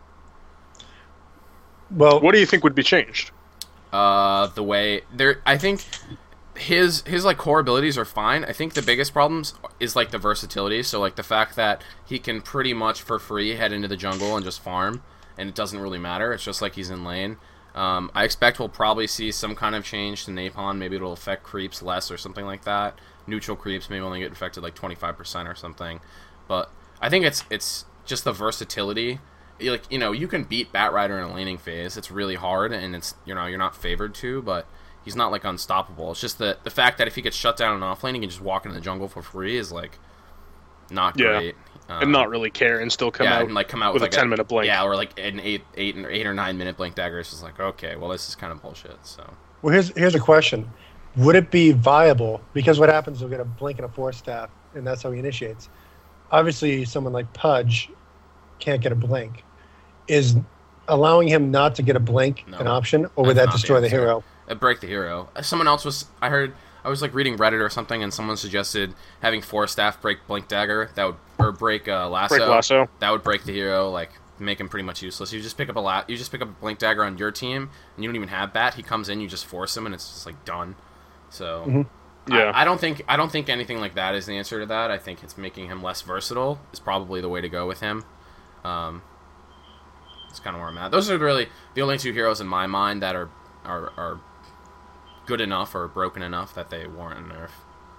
Well, What do you think would be changed? Uh, the way... there, I think his his like core abilities are fine. I think the biggest problems is like the versatility. So like the fact that he can pretty much for free head into the jungle and just farm, and it doesn't really matter. It's just like he's in lane. Um, I expect we'll probably see some kind of change to Napon. Maybe it'll affect creeps less or something like that. Neutral creeps maybe only get affected like twenty-five percent or something. But I think it's it's just the versatility. Like, you know, you can beat Batrider in a laning phase. It's really hard, and it's, you know, you're not favored to, but he's not like unstoppable. It's just the the fact that if he gets shut down in off lane, he can just walk into the jungle for free is like not Yeah. great. Um, and not really care and still come yeah, out and like come out with, with, a like ten minute blink. Yeah, or like an eight, eight, or eight or nine minute blink dagger. It's just like, okay, well, this is kind of bullshit. So Well, here's here's a question: would it be viable? Because what happens? You'll get a blink and a force staff, and that's how he initiates. Obviously, someone like Pudge can't get a blink. Is allowing him not to get a blink No. an option, or would That's that not the destroy the answer. hero? Uh, break the hero. Uh, Someone else was. I heard. I was like reading Reddit or something, and someone suggested having Force Staff break Blink Dagger. That would or break uh, Lasso. Break Lasso. That would break the hero. Like make him pretty much useless. You just pick up a la- You just pick up a Blink Dagger on your team, and you don't even have Bat. He comes in, you just force him, and it's just like done. So Mhm. Yeah. I, I don't think I don't think anything like that is the answer to that. I think it's making him less versatile is probably the way to go with him. Um, That's kind of where I'm at. Those are really the only two heroes in my mind that are are, are good enough or broken enough that they warrant a nerf.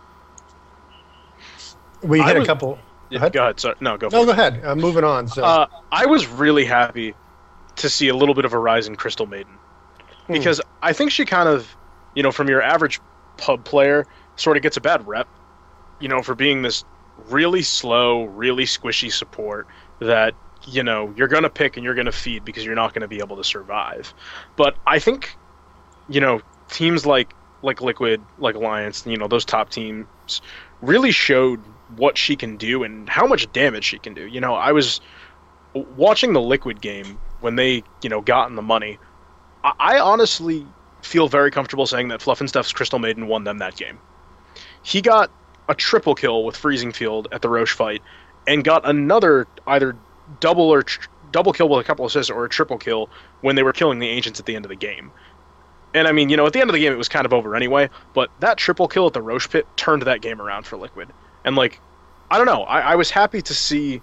We I hit was- a couple. Yeah, ahead. go ahead. Sorry. No, go for No, it. go ahead. I'm moving on. So Uh, I was really happy to see a little bit of a rise in Crystal Maiden. Hmm. Because I think she kind of, you know, from your average pub player, sort of gets a bad rep, you know, for being this really slow, really squishy support that, you know, you're going to pick and you're going to feed because you're not going to be able to survive. But I think, you know, teams like like Liquid, like Alliance, you know, those top teams really showed what she can do and how much damage she can do. You know, I was watching the Liquid game when they, you know, got in the money. I, I honestly feel very comfortable saying that Fluff and Stuff's Crystal Maiden won them that game. He got a triple kill with Freezing Field at the Roche fight and got another either double or tr- double kill with a couple assists or a triple kill when they were killing the Ancients at the end of the game. And I mean, you know, at the end of the game it was kind of over anyway, but that triple kill at the Roche pit turned that game around for Liquid. And like, I don't know, I, I was happy to see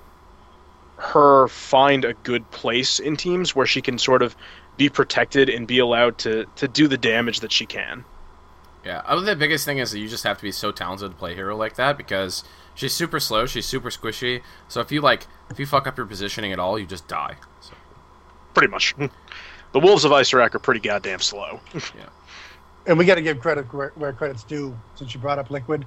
her find a good place in teams where she can sort of be protected and be allowed to, to do the damage that she can. Yeah, I think the biggest thing is that you just have to be so talented to play a hero like that because she's super slow, she's super squishy. So if you like, if you fuck up your positioning at all, you just die. So, Pretty much. The Wolves of Isaac are pretty goddamn slow. yeah. and we got to give credit where, where credit's due. Since you brought up Liquid,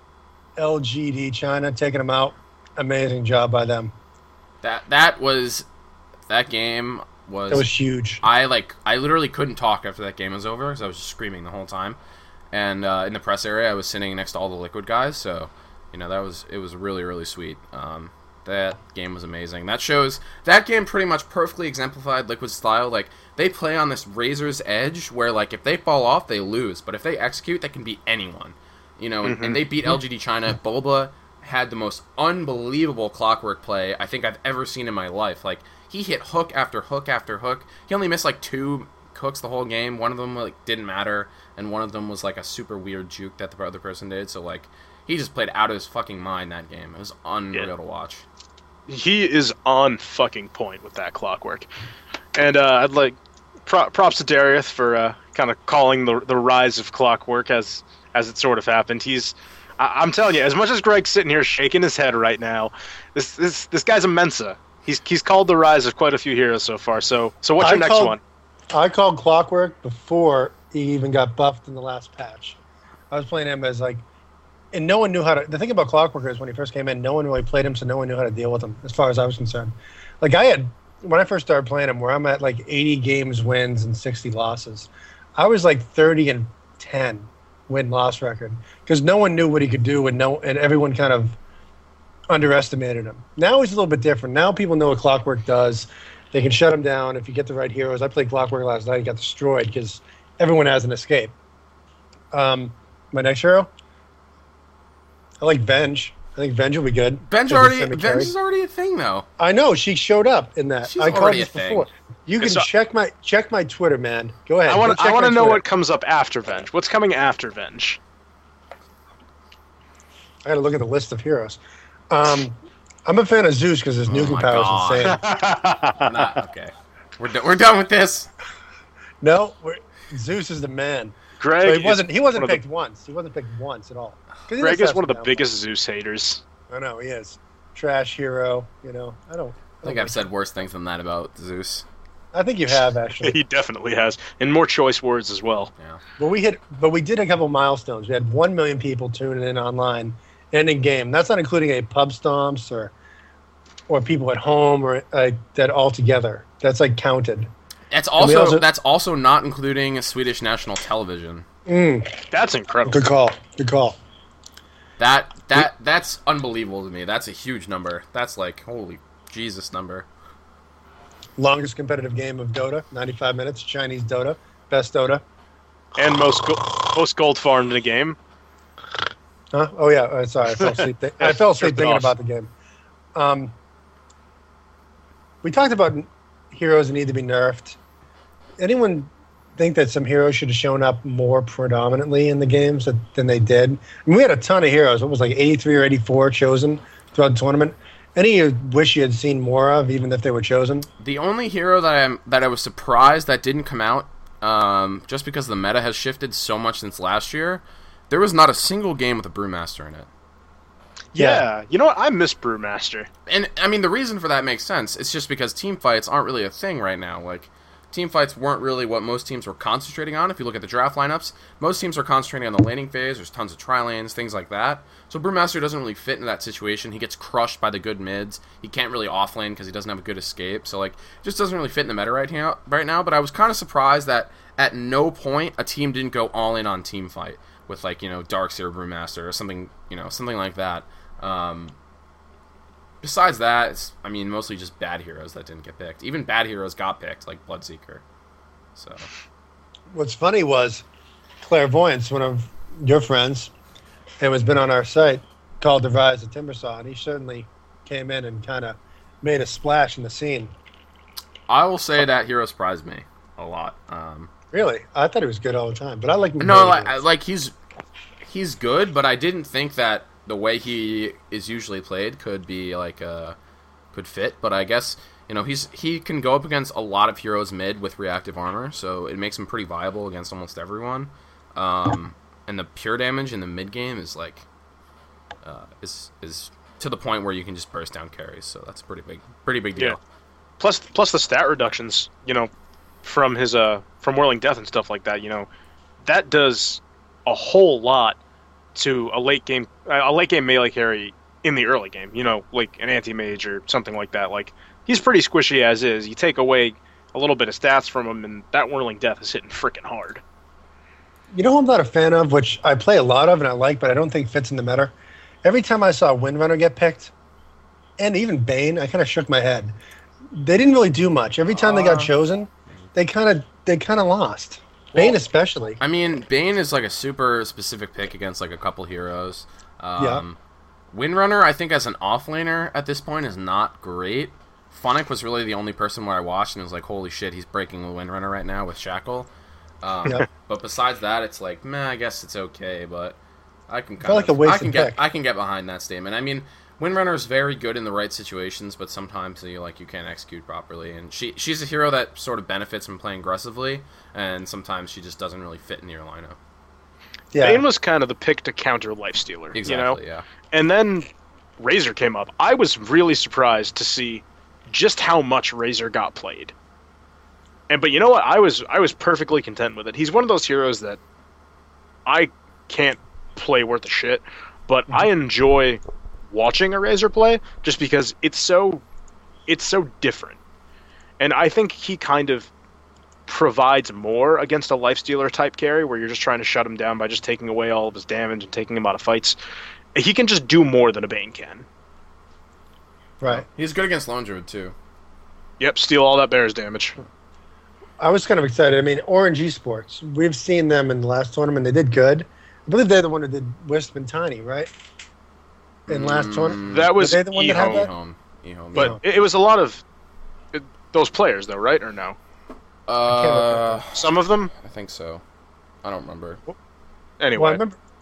L G D China taking them out. Amazing job by them. That that was that game was. That was huge. I like I literally couldn't talk after that game was over because I was just screaming the whole time. And uh, in the press area, I was sitting next to all the Liquid guys, so you know that was it was really really sweet. Um, that game was amazing. That shows that game pretty much perfectly exemplified Liquid's style. Like they play on this razor's edge where like if they fall off, they lose, but if they execute, they can beat anyone. You know, and, Mhm. and they beat L G D China. Bulba had the most unbelievable clockwork play I think I've ever seen in my life. Like he hit hook after hook after hook. He only missed like two hooks the whole game. One of them like didn't matter, and one of them was like a super weird juke that the other person did. So like he just played out of his fucking mind that game. It was unreal Yeah. to watch. He is on fucking point with that clockwork. And uh, I'd like pro- props to Darius for uh, kind of calling the the rise of clockwork as as it sort of happened. He's I- I'm telling you, as much as Greg's sitting here shaking his head right now, this this this guy's a Mensa. He's he's called the rise of quite a few heroes so far. So so what's your I next called- one? I called Clockwork before he even got buffed in the last patch. I was playing him as like, and no one knew how to. The thing about Clockwork is when he first came in, no one really played him, so no one knew how to deal with him, as far as I was concerned. Like I had when I first started playing him, where I'm at like eighty games wins and sixty losses. I was like thirty and ten win loss record because no one knew what he could do, and no, and everyone kind of underestimated him. Now he's a little bit different. Now people know what Clockwork does. They can shut him down if you get the right heroes. I played Clockwork last night. He got destroyed because everyone has an escape. Um, my next hero, I like Venge. I think Venge will be good. Ben's As a already cemetery. Ben's is already a thing though. I know she showed up in that. She's I called already this a thing. before. You can So- check my check my Twitter, man. Go ahead. I want Go I check want my to know Twitter. what comes up after Venge. What's coming after Venge? I got to look at the list of heroes. Um, I'm a fan of Zeus because his Oh nuclear my power is God. insane. Nah, okay. We're, do- we're done with this. No, we're, Zeus is the man. Greg So is he wasn't. He wasn't one of the- picked once. He wasn't picked once at all. 'Cause he Greg does is have one of the some biggest Zeus haters. downfalls. I know he is. Trash hero. You know. I don't. I think I've said worse things than that about Zeus. I think you have actually. He definitely has, and more choice words as well. Yeah. But we hit. But we did a couple milestones. We had one million people tuning in online and in game. That's not including any pub stomps or or people at home or uh, that all together. That's like counted. That's And we also, also- that's also not including Swedish national television. Mm, That's incredible. good call. Good call. That that that's unbelievable to me. That's a huge number. That's like holy Jesus number. Longest competitive game of Dota, ninety-five minutes. Chinese Dota, best Dota. And most go- most gold farmed in a game. Huh? Oh yeah. Uh, sorry, I fell asleep. Th- I fell asleep Tripped thinking off. about the game. Um, we talked about n- heroes that need to be nerfed. Anyone think that some heroes should have shown up more predominantly in the games that, than they did? I mean, we had a ton of heroes. What was it, like eighty-three or eighty-four chosen throughout the tournament? Any you wish you had seen more of, even if they were chosen? The only hero that I'm that I was surprised that didn't come out, um, just because the meta has shifted so much since last year, there was not a single game with a Brewmaster in it. Yeah. You know what? I miss Brewmaster. And I mean, the reason for that makes sense. It's just because team fights aren't really a thing right now. Like, team fights weren't really what most teams were concentrating on. If you look at the draft lineups, most teams are concentrating on the laning phase. There's tons of tri-lanes, things like that. So Brewmaster doesn't really fit into that situation. He gets crushed by the good mids. He can't really offlane because he doesn't have a good escape. So, like, just doesn't really fit in the meta right now. Right now. But I was kind of surprised that at no point a team didn't go all in on team fight with, like, you know, Darkseer Brewmaster or something, you know, something like that. Um, besides that, it's, I mean, mostly just bad heroes that didn't get picked. Even bad heroes got picked, like Bloodseeker. So, What's funny was Clairvoyance, one of your friends, and has been on our site, called Devise a Timbersaw, and he certainly came in and kind of made a splash in the scene. I will say that hero surprised me a lot. Um, Really, I thought he was good all the time, but I like. no, like, I- like he's he's good, but I didn't think that the way he is usually played could be like uh could fit. But I guess you know he's he can go up against a lot of heroes mid with reactive armor, so it makes him pretty viable against almost everyone. Um, and the pure damage in the mid game is like uh, is is to the point where you can just burst down carries. So that's a pretty big pretty big deal. Yeah. Plus, plus the stat reductions, you know, from his uh from Whirling Death and stuff like that. You know, that does a whole lot to a late game a late game melee carry in the early game. You know, like an anti mage or something like that. Like he's pretty squishy as is. You take away a little bit of stats from him, and that Whirling Death is hitting freaking hard. You know who I'm not a fan of, which I play a lot of and I like, but I don't think fits in the meta? Every time I saw Windrunner get picked, and even Bane, I kind of shook my head. They didn't really do much. Every time they got Uh, chosen, they kind of they kind of lost. Bane especially. I mean, Bane is like a super specific pick against like a couple heroes. Um, Yeah. Windrunner, I think as an offlaner at this point is not great. Funnick was really the only person where I watched and was like, holy shit, he's breaking the Windrunner right now with Shackle. Um, Yeah. But besides that, it's like, meh, I guess it's okay, but I can kind Felt like of, a wasted I can get pick. I can get behind that statement. I mean, Windrunner is very good in the right situations, but sometimes you like you can't execute properly. And she she's a hero that sort of benefits from playing aggressively, and sometimes she just doesn't really fit in your lineup. Yeah. Bane was kind of the pick to counter Lifestealer. Exactly, You know? yeah. And then Razor came up. I was really surprised to see just how much Razor got played. And but you know what? I was I was perfectly content with it. He's one of those heroes that I can't play worth a shit, but I enjoy watching a Razor play just because it's so it's so different. And I think he kind of provides more against a Lifestealer type carry where you're just trying to shut him down by just taking away all of his damage and taking him out of fights. He can just do more than a Bane can. Right. He's good against Lone Druid, too. Yep, steal all that bear's damage. I was kind of excited. I mean, Orange Esports, we've seen them in the last tournament. They did good. I believe they're the one who did Wisp and Tiny, right? In last Mm, tournament. That was Were they the one that had Ehome. that? E-home. E-home, But it, it was a lot of it, those players, though, right? Or no? Uh, Some of them? I think so. I don't remember. Anyway. Well, I remember,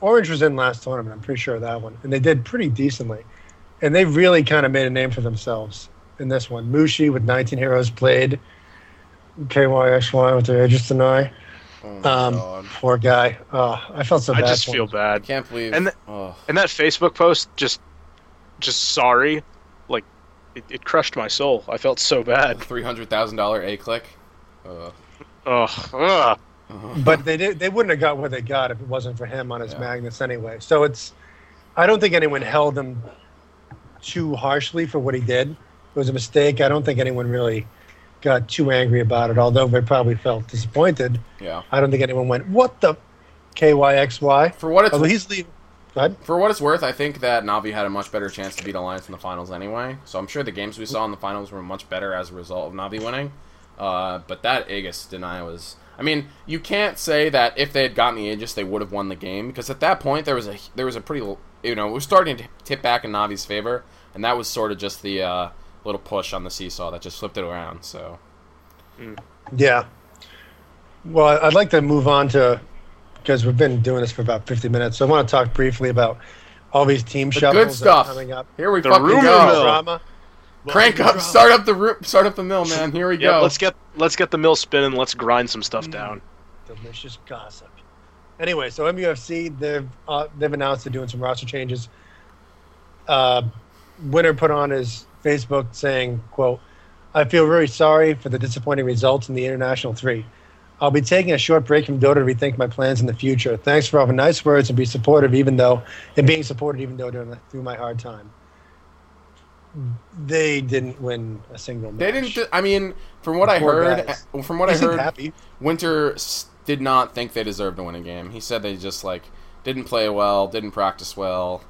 Orange was in last tournament. I'm pretty sure of that one, and they did pretty decently. And they really kind of made a name for themselves in this one. Mushi with nineteen heroes played. K Y X Y with their Aegis Deny. Oh my Um, God. poor guy. Oh, I felt so I bad. just for feel him. I bad. can't believe. And th- oh. And that Facebook post, just, just sorry, like, it, it crushed my soul. I felt so bad. three hundred thousand dollars A click. Uh, Ugh. Ugh. But they did, they wouldn't have got what they got if it wasn't for him on his Yeah. Magnus anyway. So it's, I don't think anyone held him too harshly for what he did. It was a mistake. I don't think anyone really got too angry about it, although they probably felt disappointed. yeah. I don't think anyone went, what the K Y X Y? For what it's Although he's leaving. Go ahead. For what it's worth, I think that Navi had a much better chance to beat Alliance in the finals anyway. So I'm sure the games we saw in the finals were much better as a result of Navi winning. Uh, but that Aegis deny was... I mean, you can't say that if they had gotten the Aegis, they would have won the game. Because at that point, there was a there was a pretty... You know, it was starting to tip back in Navi's favor. And that was sort of just the uh, little push on the seesaw that just flipped it around. So, Yeah. Well, I'd like to move on to, because we've been doing this for about fifty minutes, so I want to talk briefly about all these team the shuffles good stuff. that are coming up. Here we The fucking rumor go. mill. Drama. Crank up, start up the ru- start up the mill, man. Here we Yeah, go. let's get let's get the mill spinning. Let's grind some stuff down. Delicious gossip. Anyway, so M U F C, they've uh, they've announced they're doing some roster changes. Uh, Winner put on his Facebook saying, quote, I feel very sorry for the disappointing results in the International three. I'll be taking a short break from Dota to rethink my plans in the future. Thanks for all the nice words and be supportive even though and being supported even though during the, through my hard time. They didn't win a single match. They didn't. Th- I mean, from what I Poor heard, guys. uh, from what They I seemed heard, happy. Winter s- did not think they deserved to win a game. He said they just like didn't play well, didn't practice well.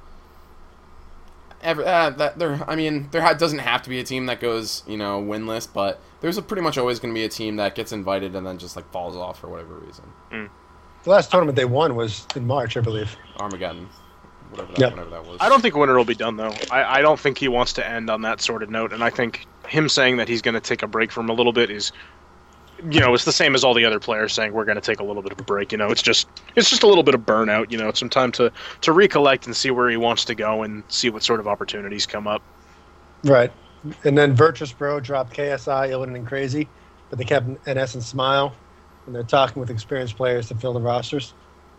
Ever, uh, that there, I mean, there ha- doesn't have to be a team that goes, you know, winless, but there's a pretty much always going to be a team that gets invited and then just like falls off for whatever reason. The last tournament they won was in March, I believe. Armageddon, whatever that, Yep. whatever that was. I don't think Winter will be done though. I, I don't think he wants to end on that sort of note, and I think him saying that he's going to take a break from a little bit is, you know, it's the same as all the other players saying we're going to take a little bit of a break. You know, it's just it's just a little bit of burnout. You know, some time to to recollect and see where he wants to go and see what sort of opportunities come up. Right. And then Virtus Pro dropped K S I, Illidan, and Crazy, but they kept N S and Smile, and they're talking with experienced players to fill the rosters.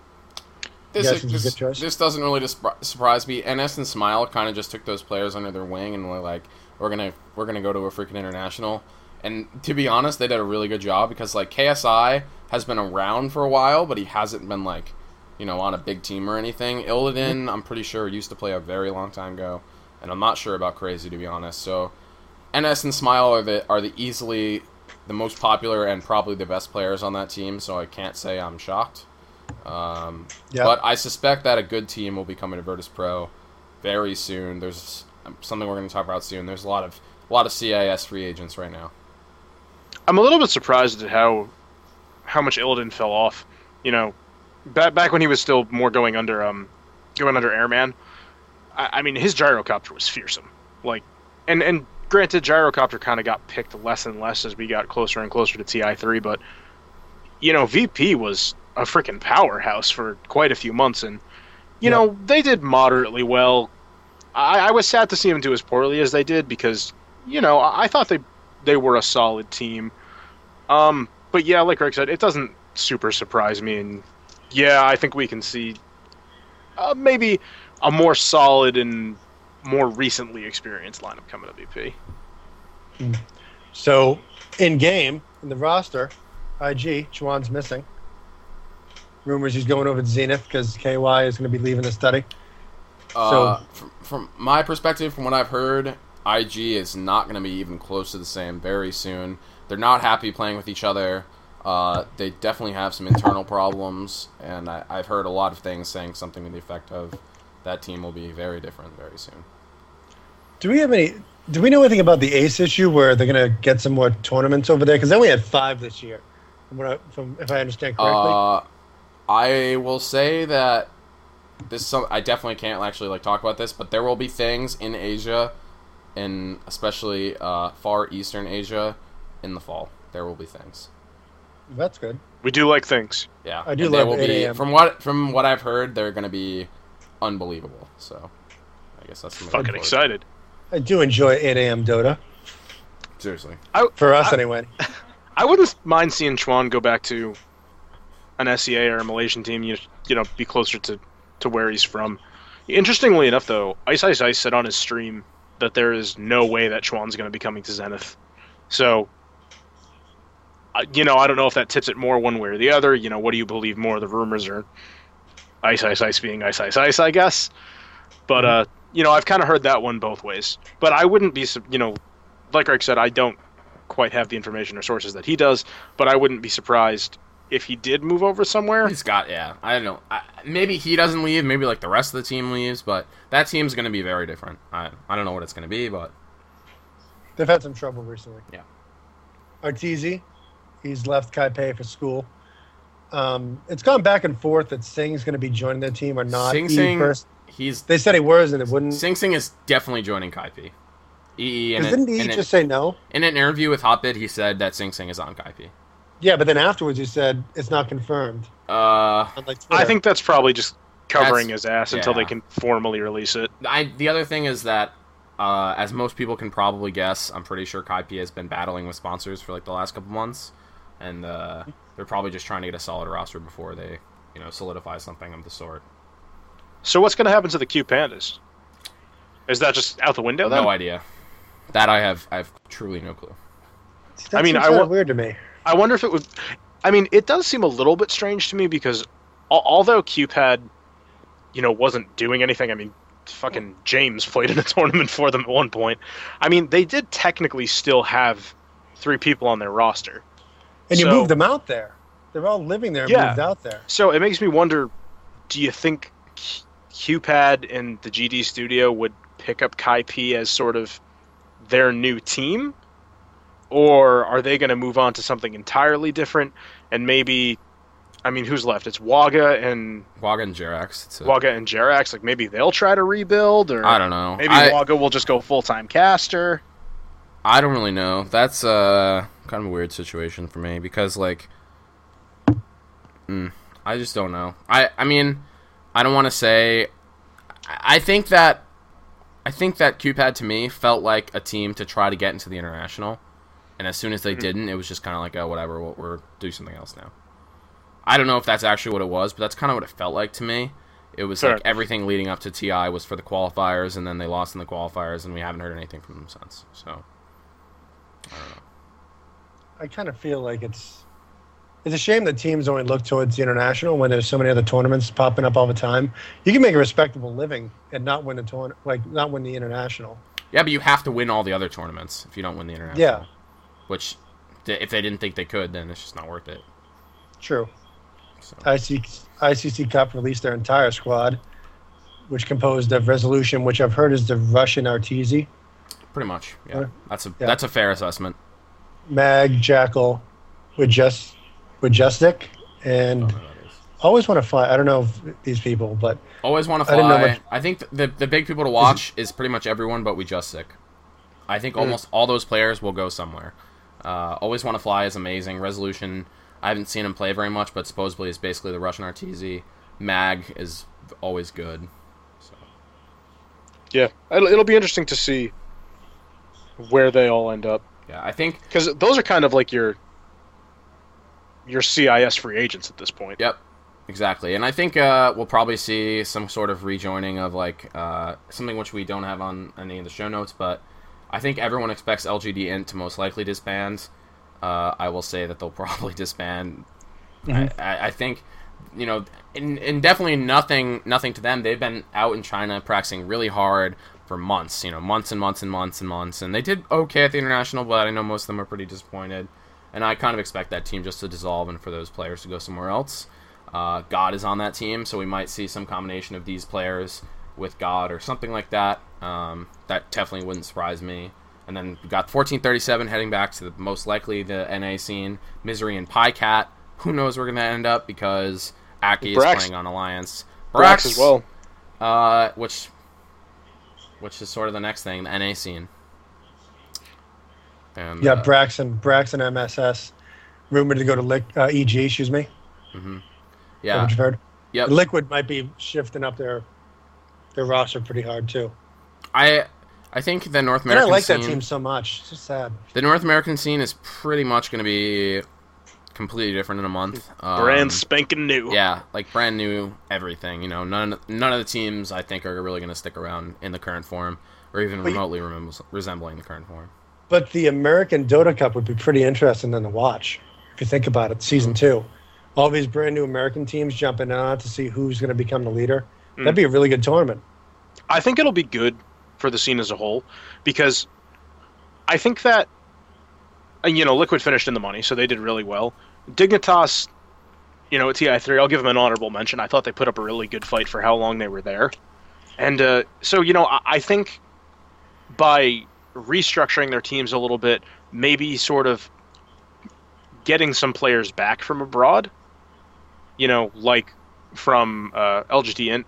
This, Yes, it's a this, good choice. this doesn't really dis- surprise me. N S and Smile kind of just took those players under their wing and were like, "We're gonna we're gonna go to a freaking international." And to be honest, they did a really good job because like K S I has been around for a while, but he hasn't been like, you know, on a big team or anything. Illidan, I'm pretty sure used to play a very long time ago, and I'm not sure about Crazy to be honest. So N S and Smile are the are the easily the most popular and probably the best players on that team. So I can't say I'm shocked. Um, Yeah. But I suspect that a good team will be coming to Virtus Pro very soon. There's something we're going to talk about soon. There's a lot of a lot of C I S free agents right now. I'm a little bit surprised at how how much Illidan fell off. You know, back back when he was still more going under um going under Airman. I, I mean, his gyrocopter was fearsome. Like, and and granted, gyrocopter kind of got picked less and less as we got closer and closer to T I three. But you know, V P was a freaking powerhouse for quite a few months, and you Yep. know they did moderately well. I, I was sad to see them do as poorly as they did because you know I, I thought they they were a solid team. Um, but yeah, like Greg said, it doesn't super surprise me, and yeah, I think we can see uh, maybe a more solid and more recently experienced lineup coming to V P. So, in game, in the roster, I G, Chuan's missing. Rumors he's going over to Zenith because K Y is going to be leaving the study. Uh, So- from, from my perspective, from what I've heard, I G is not going to be even close to the same very soon. They're not happy playing with each other. Uh, they definitely have some internal problems, and I, I've heard a lot of things saying something to the effect of that team will be very different very soon. Do we have any? Do we know anything about the Ace issue where they're going to get some more tournaments over there? Because they only had five this year, from what I, from, if I understand correctly. Uh, I will say that this. Some, I definitely can't actually like talk about this, but there will be things in Asia, and especially uh, far Eastern Asia, in the fall. There will be things. That's good. We do like things. Yeah, I do and they love will eight be a m. from what from what I've heard, they're going to be unbelievable. So, I guess that's something to Fucking look forward to. excited. I do enjoy eight a m. Dota. Seriously, I, For us, I, anyway. I wouldn't mind seeing Chuan go back to an S E A or a Malaysian team. You you know, be closer to, to where he's from. Interestingly enough, though, Ice Ice Ice said on his stream that there is no way that Chuan's going to be coming to Zenith. So, uh, you know, I don't know if that tips it more one way or the other. You know, what do you believe more? The rumors are Ice Ice Ice being Ice Ice Ice, I guess. But, uh, you know, I've kind of heard that one both ways. But I wouldn't be, you know, like Greg said, I don't quite have the information or sources that he does, but I wouldn't be surprised if he did move over somewhere. he's got yeah. I don't know. I, maybe he doesn't leave. Maybe like the rest of the team leaves, but that team's going to be very different. I I don't know what it's going to be, but They've had some trouble recently. Yeah. Arteezy, he's left Kaipei for school. Um, it's gone back and forth that Singh's going to be joining the team or not. Sing E Sing, first. he's They said he was, and it wouldn't. Sing Sing is definitely joining Kaipi. E E in, Because an- didn't he in, an- just say no? in an interview with Hotbit, he said that Sing Sing is on Kaipi. Yeah, but then afterwards he said it's not confirmed. Uh, On, like, I Twitter. think that's probably just covering That's- his ass until yeah. they can formally release it. I the other thing is that, uh, as most people can probably guess, I'm pretty sure Kaipi has been battling with sponsors for like the last couple months, and uh, they're probably just trying to get a solid roster before they, you know, solidify something of the sort. So what's going to happen to the Q Pandas? Is that just out the window then? No idea. That I have, I have truly no clue. That I mean, seems I kinda wa- weird to me. I wonder if it would. I mean, it does seem a little bit strange to me because al- although Q-Pad, you know, wasn't doing anything. I mean, fucking James played in a tournament for them at one point. I mean, they did technically still have three people on their roster. And you So- moved them out there. They're all living there and Yeah. moved out there. So it makes me wonder, do you think Q- Q-Pad and the G D studio would pick up Kai P as sort of their new team? Or are they going to move on to something entirely different? And maybe, I mean, who's left? It's Waga and Waga and Jerax. It's a, Waga and Jerax. Like maybe they'll try to rebuild, or I don't know. maybe I, Waga will just go full time caster. I don't really know. That's uh, kind of a weird situation for me because, like, mm, I just don't know. I, I mean, I don't want to say. I I think that, I think that Q-Pad to me felt like a team to try to get into the international, and as soon as they Mhm. didn't, it was just kind of like, oh, whatever, we'll, we're do something else now. I don't know if that's actually what it was, but that's kind of what it felt like to me. It was Fair. like everything leading up to T I was for the qualifiers, and then they lost in the qualifiers, and we haven't heard anything from them since. So. I don't know. I kind of feel like it's it's a shame that teams only look towards the international when there's so many other tournaments popping up all the time. You can make a respectable living and not win the tourna- like not win the international. Yeah, but you have to win all the other tournaments if you don't win the international. Yeah. Which, th- if they didn't think they could, then it's just not worth it. True. So. I C I C C Cup released their entire squad, which composed of Resolution, which I've heard is the Russian Arteezy, Pretty much, yeah. Yeah. That's a Yeah. that's a fair assessment. Mag, Jackal, with just with Justic, I and don't know who that is. always want to fly. I don't know if these people, but Always want to I didn't know fly. much- I think th- the the big people to watch is pretty much everyone, but we just sick. I think Mm. almost all those players will go somewhere. Uh, always want to fly is amazing. Resolution, I haven't seen him play very much, but supposedly is basically the Russian Arteezy. Mag is always good. So. Yeah, it'll, it'll be interesting to see where they all end up, Yeah, I think because those are kind of like your your C I S free agents at this point. Yep, exactly. And I think uh, we'll probably see some sort of rejoining of like uh, something which we don't have on any of the show notes, but I think everyone expects L G D Int to most likely disband. Uh, I will say that they'll probably disband. Mhm. I, I, I think, you know, and, and definitely nothing nothing to them. They've been out in China practicing really hard for months, you know, months and months and months and months, and they did okay at the international, but I know most of them are pretty disappointed. And I kind of expect that team just to dissolve and for those players to go somewhere else. Uh, God is on that team, so we might see some combination of these players with God or something like that. Um, that definitely wouldn't surprise me. And then we got fourteen thirty-seven heading back to the, most likely the N A scene. Misery and Pycat. Who knows where we're going to end up because Aki is Brax. playing on Alliance. Brax as well. Uh, which, which is sort of the next thing, the N A scene. And, yeah, uh, Braxton, Braxton M S S. rumored to go to Lick, uh, E G. Excuse me. Mm-hmm. Is that Yeah. what you've heard? Yep. Liquid might be shifting up their their roster pretty hard too. I I think the North And American I like scene, that team so much. It's just sad. the North American scene is pretty much going to be completely different in a month. Um, Brand spanking new. Yeah, like brand new everything. You know, none none of the teams I think are really going to stick around in the current form, or even But you- remotely rem- resembling the current form. But the American Dota Cup would be pretty interesting then to watch if you think about it. Season two, all these brand new American teams jumping on to see who's going to become the leader. Mm. That'd be a really good tournament. I think it'll be good for the scene as a whole because I think that uh, you know Liquid finished in the money, so they did really well. Dignitas, you know, at T I three, I'll give them an honorable mention. I thought they put up a really good fight for how long they were there, and uh, so you know, I, I think by restructuring their teams a little bit, maybe sort of getting some players back from abroad, you know, like from uh, L G D, and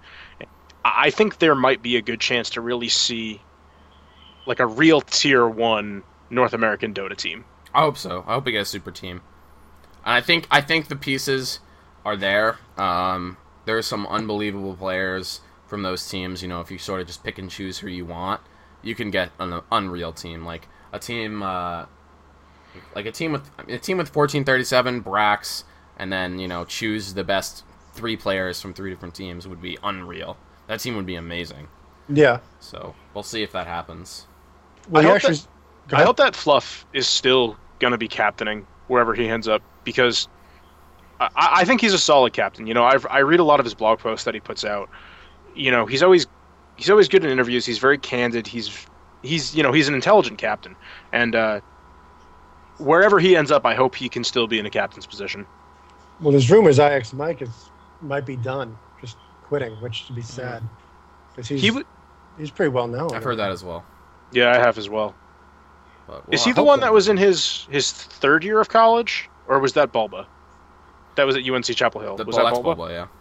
I think there might be a good chance to really see like a real tier one North American Dota team. I hope so. I hope we get a super team. And I think I think the pieces are there. Um, there are some unbelievable players from those teams. You know, if you sort of just pick and choose who you want, you can get an unreal team. Like a team, uh, like a team with a team with fourteen thirty-seven, Brax, and then you know choose the best three players from three different teams would be unreal. That team would be amazing. Yeah. So we'll see if that happens. Well, I you hope actually, that- go I ahead. hope that Fluff is still going to be captaining wherever he ends up because I, I think he's a solid captain. You know, I've, I read a lot of his blog posts that he puts out. You know, he's always he's always good in interviews. He's very candid. He's he's you know he's an intelligent captain, and uh, wherever he ends up, I hope he can still be in a captain's position. Well, there's rumors I X Mike is might be done, just quitting, which would be sad because he's He would, he's pretty well known. I've heard that as well. yeah, I have as well. But Is we'll he the hope one so. that was in his his third year of college, or was that Bulba? That was at U N C Chapel Hill. The, was well, that that's Bulba? Bulba, yeah.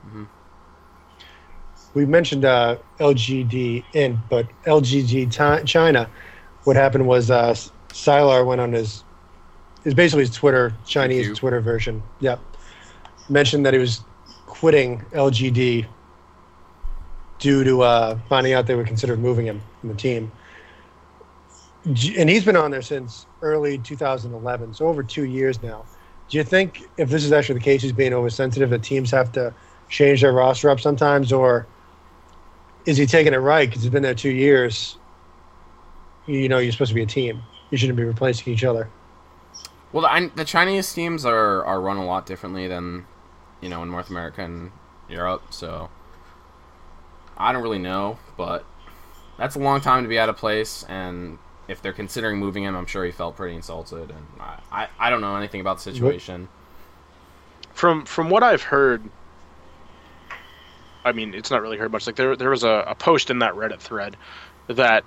We mentioned uh, L G D in, but L G G Ti- China. What happened was uh, Sylar went on his, his basically his Twitter Chinese Q Q. Twitter version. Yep, mentioned that he was quitting L G D due to uh, finding out they would consider moving him from the team. G- And he's been on there since early two thousand eleven, so over two years now. Do you think if this is actually the case, he's being oversensitive, that teams have to change their roster up sometimes, or is he taking it right because he's been there two years? You know, you're supposed to be a team. You shouldn't be replacing each other. Well, the, I, the Chinese teams are, are run a lot differently than, you know, in North America and Europe, so I don't really know, but that's a long time to be out of place, and if they're considering moving him, I'm sure he felt pretty insulted, and I, I, I don't know anything about the situation. From from what I've heard, I mean, it's not really heard much. Like there there was a, a post in that Reddit thread that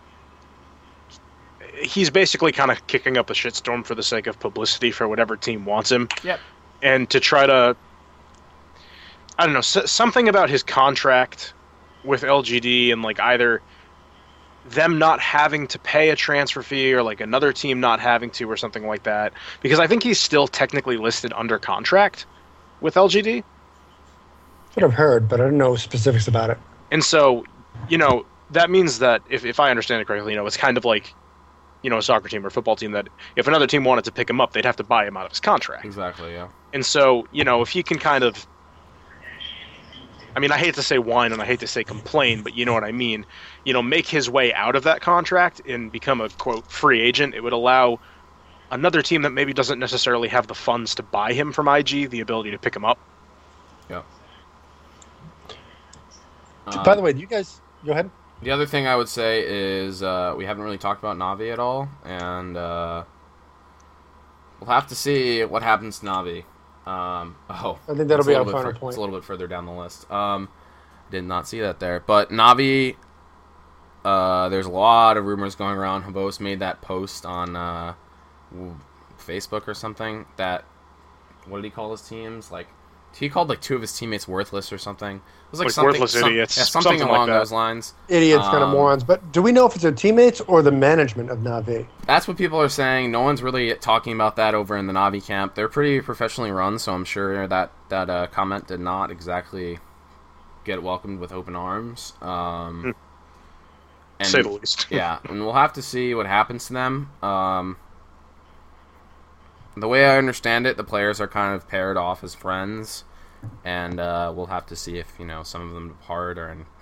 he's basically kind of kicking up a shitstorm for the sake of publicity for whatever team wants him. Yep. And to try to, I don't know, s- something about his contract with L G D and like either them not having to pay a transfer fee or like another team not having to or something like that. Because I think he's still technically listed under contract with L G D. That's what I've heard, but I don't know specifics about it. And so, you know, that means that if, if I understand it correctly, you know, it's kind of like, you know, a soccer team or a football team that if another team wanted to pick him up, they'd have to buy him out of his contract. Exactly, yeah. And so, you know, if he can kind of, I mean, I hate to say whine and I hate to say complain, but you know what I mean, you know, make his way out of that contract and become a, quote, free agent, it would allow another team that maybe doesn't necessarily have the funds to buy him from I G the ability to pick him up. Yep. By the way, do you guys go ahead? The other thing I would say is uh, we haven't really talked about Navi at all, and uh, we'll have to see what happens to Navi. Um, oh, I think that'll it's a be our little bit final fur- point. It's a little bit further down the list. Um, did not see that there, but Navi. Uh, there's a lot of rumors going around. Habos made that post on uh, w- Facebook or something. That what did he call his teams? Like he called like two of his teammates worthless or something. It was like, Like something, worthless some- idiots, yeah, something, something like along that. those lines. Idiots, kind of Um, morons. But do we know if it's their teammates or the management of Na'Vi? That's what people are saying. No one's really talking about that over in the Na'Vi camp. They're pretty professionally run, so I'm sure that that uh, comment did not exactly get welcomed with open arms. Um, Hmm. and, Say the least. yeah, and we'll have to see what happens to them. Um, the way I understand it, the players are kind of paired off as friends, and uh, we'll have to see if you know some of them depart or. And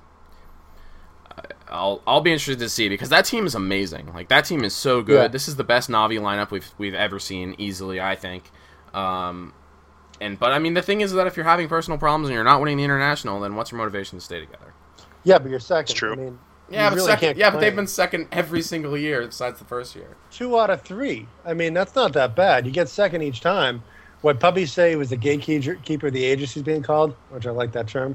I'll I'll be interested to see because that team is amazing. Like that team is so good. Yeah. This is the best Na'Vi lineup we've we've ever seen easily, I think. Um, and but I mean the thing is that if you're having personal problems and you're not winning the international, then what's your motivation to stay together? Yeah, but you're second. It's true. I mean, Yeah, you but really second, can't yeah, but they've complain. been second every single year besides the first year. Two out of three. I mean, that's not that bad. You get second each time. What puppies say was the gatekeeper keeper of the ages he's being called, which I like that term.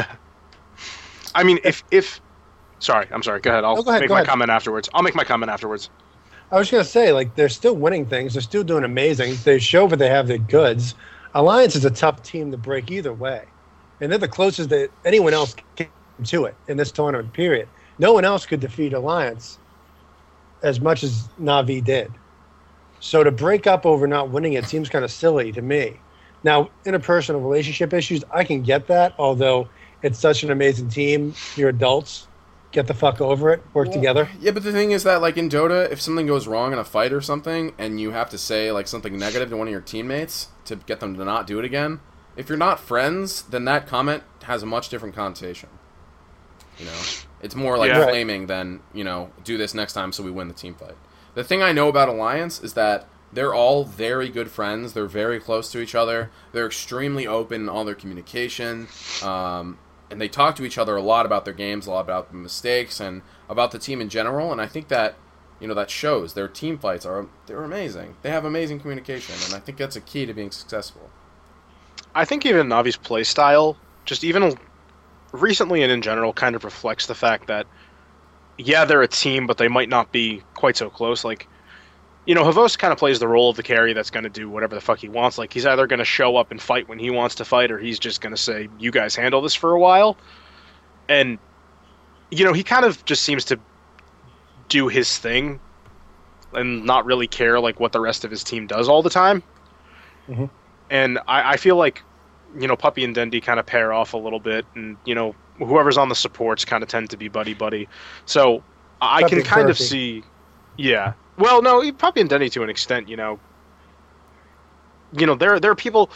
I mean, if if sorry, I'm sorry. Go ahead. I'll No, go ahead, make go my ahead. comment afterwards. I'll make my comment afterwards. I was going to say, like, they're still winning things. They're still doing amazing. They show that they have the goods. Alliance is a tough team to break either way. And they're the closest that anyone else came to it in this tournament, period. No one else could defeat Alliance as much as Na'Vi did. So to break up over not winning it seems kind of silly to me. Now, interpersonal relationship issues, I can get that, although it's such an amazing team. You're adults. Get the fuck over it. Work together. Yeah, but the thing is that, like, in Dota, if something goes wrong in a fight or something, and you have to say, like, something negative to one of your teammates to get them to not do it again, if you're not friends, then that comment has a much different connotation. You know? It's more like Yeah. Right. flaming than, you know, do this next time so we win the team fight. The thing I know about Alliance is that they're all very good friends. They're very close to each other. They're extremely open in all their communication. Um... And they talk to each other a lot about their games, a lot about the mistakes, and about the team in general. And I think that, you know, that shows. Their team fights are they're amazing. They have amazing communication, and I think that's a key to being successful. I think even Navi's play style, just even recently and in general, kind of reflects the fact that, yeah, they're a team, but they might not be quite so close. Like, you know, Havos kind of plays the role of the carry that's going to do whatever the fuck he wants. Like, he's either going to show up and fight when he wants to fight, or he's just going to say, you guys handle this for a while. And, you know, he kind of just seems to do his thing and not really care, like, what the rest of his team does all the time. Mhm. And I, I feel like, you know, Puppy and Dendy kind of pair off a little bit, and, you know, whoever's on the supports kind of tend to be buddy-buddy. So I Puppy can and kind of Turkey. see... Yeah. Well, no, Puppy and Denny to an extent, you know. You know, there there are people...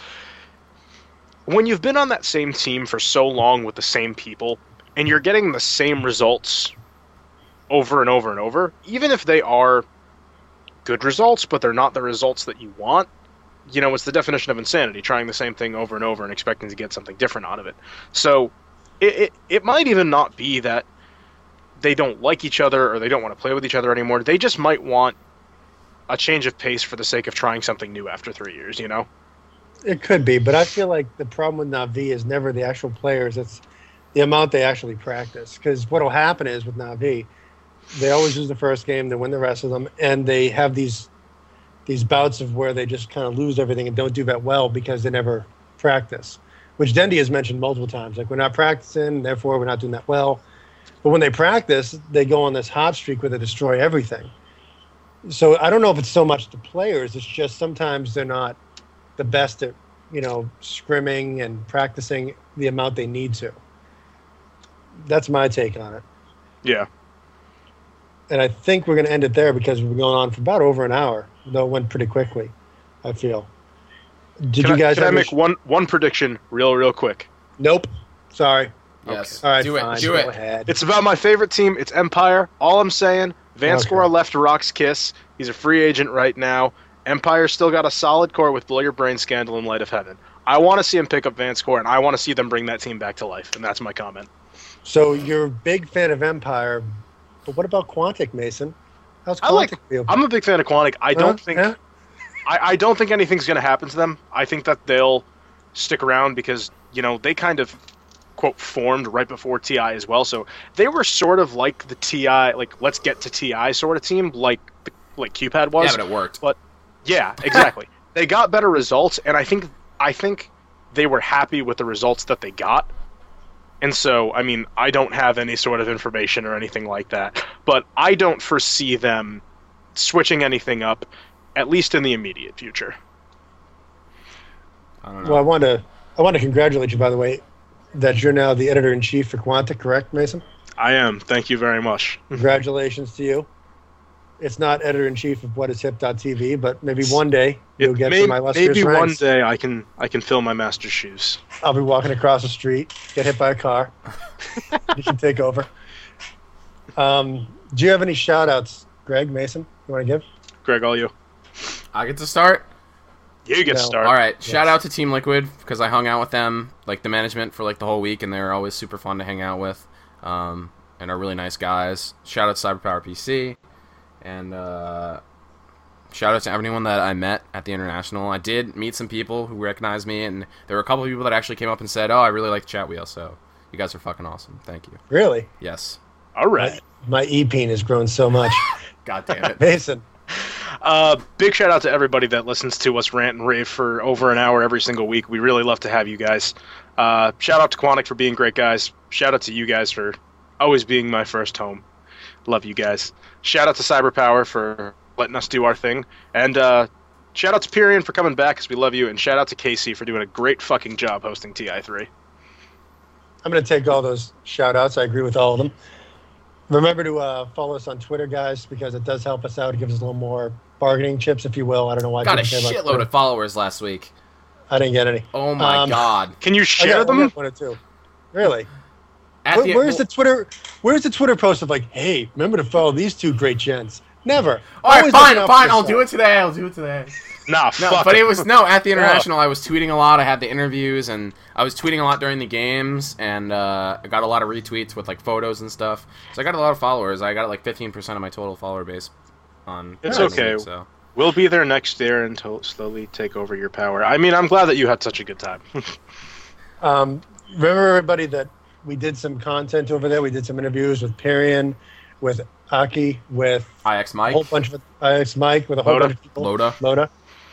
When you've been on that same team for so long with the same people, and you're getting the same results over and over and over, even if they are good results, but they're not the results that you want, you know, it's the definition of insanity, trying the same thing over and over and expecting to get something different out of it. So it, it, it might even not be that they don't like each other or they don't want to play with each other anymore. They just might want a change of pace for the sake of trying something new after three years, you know? It could be, but I feel like the problem with Na'Vi is never the actual players. It's the amount they actually practice. Because what will happen is with Na'Vi, they always lose the first game, they win the rest of them, and they have these these bouts of where they just kind of lose everything and don't do that well because they never practice, which Dendy has mentioned multiple times. Like, we're not practicing, therefore we're not doing that well. But when they practice, they go on this hot streak where they destroy everything. So I don't know if it's so much the players. It's just sometimes they're not the best at, you know, scrimming and practicing the amount they need to. That's my take on it. Yeah. And I think we're going to end it there because we've been going on for about over an hour, though it went pretty quickly, I feel. Did Can you guys I, can I have make sh- one, one prediction real, real quick? Nope. Sorry. Yes, All right, do it, fine. do Go it. ahead. It's about my favorite team. It's Empire. All I'm saying, Vanscore Okay. left Rock's Kiss. He's a free agent right now. Empire still got a solid core with Blow Your Brain Scandal and Light of Heaven. I want to see him pick up Vanscore, and I want to see them bring that team back to life, and that's my comment. So you're a big fan of Empire, but what about Quantic, Mason? How's Quantic I like- feel? I'm a big fan of Quantic. I don't Huh? think Yeah? I, I don't think anything's going to happen to them. I think that they'll stick around because, you know, they kind of, quote, formed right before T I as well. So they were sort of like the T I, like, let's get to T I sort of team, like the, like Q PAD was. Yeah, but it worked. Yeah, exactly. They got better results, and I think I think they were happy with the results that they got. And so, I mean, I don't have any sort of information or anything like that, but I don't foresee them switching anything up, at least in the immediate future. I don't know. Well, I want to I want to congratulate you, by the way, that you're now the editor-in-chief for Quantic, correct, Mason? I am. Thank you very much. Congratulations to you. It's not editor-in-chief of what is hip dot T V, but maybe one day you'll It get may- to my illustrious maybe one ranks. day I can I can fill my master's shoes. I'll be walking across the street, get hit by a car. You can take over. Um, do you have any shout-outs, Greg, Mason, you want to give? Greg, all you. I get to start. You get No. started. All right, Yes. shout out to Team Liquid because I hung out with them, like the management, for like the whole week, and they were always super fun to hang out with, um, and are really nice guys. Shout out to CyberPower P C, and uh, shout out to everyone that I met at the International. I did meet some people who recognized me, and there were a couple of people that actually came up and said, "Oh, I really like Chat Wheel." So you guys are fucking awesome. Thank you. Really? Yes. All right. My e-peen has grown so much. God damn it. Mason, Uh, big shout out to everybody that listens to us rant and rave for over an hour every single week. We really love to have you guys. Uh, shout out to Quantic for being great guys. Shout out to you guys for always being my first home. Love you guys. Shout out to CyberPower for letting us do our thing. And uh, shout out to Pyrian for coming back because we love you. And shout out to Casey for doing a great fucking job hosting T I three. I'm going to take all those shout-outs. I agree with all of them. Remember to uh, follow us on Twitter, guys, because it does help us out. It gives us a little more bargaining chips, if you will. I don't know why. Got a people care about shitload Twitter. of followers last week. I didn't get any. Oh my Um, god. Can you I share got, I them? got one or two. Really? At Where, the- where's the Twitter? Where's the Twitter post of like, hey, remember to follow these two great gents? Never. All right, Always fine, looking out for fine. I'll yourself. do it today. I'll do it today. Nah, No, fuck but it. it was no at the international. I was tweeting a lot. I had the interviews, and I was tweeting a lot during the games, and uh, I got a lot of retweets with like photos and stuff. So I got a lot of followers. I got like fifteen percent of my total follower base on. It's on okay. League, so We'll be there next year and to slowly take over your power. I mean, I'm glad that you had such a good time. Um, remember, everybody, that we did some content over there. We did some interviews with Pyrian, with Aki, with I X a Mike, whole bunch of I X Mike, with a whole Loda. bunch of people. Loda. Loda.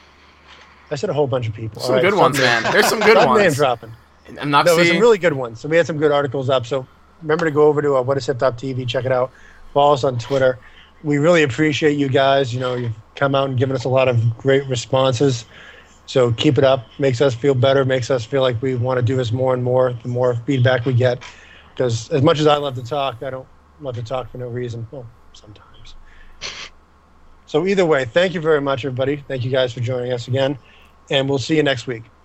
I said a whole bunch of people. Some All right, good stop ones, name- man. There's some good stop name ones. dropping. I'm not There was some seeing. really good ones. So we had some good articles up. So remember to go over to uh, what is hip dot T V, check it out. Follow us on Twitter. We really appreciate you guys. You know, you've come out and given us a lot of great responses. So keep it up. Makes us feel better. Makes us feel like we want to do this more and more. The more feedback we get, because as much as I love to talk, I don't love to talk for no reason. Well, sometimes. So either way, thank you very much, everybody. Thank you guys for joining us again, and we'll see you next week.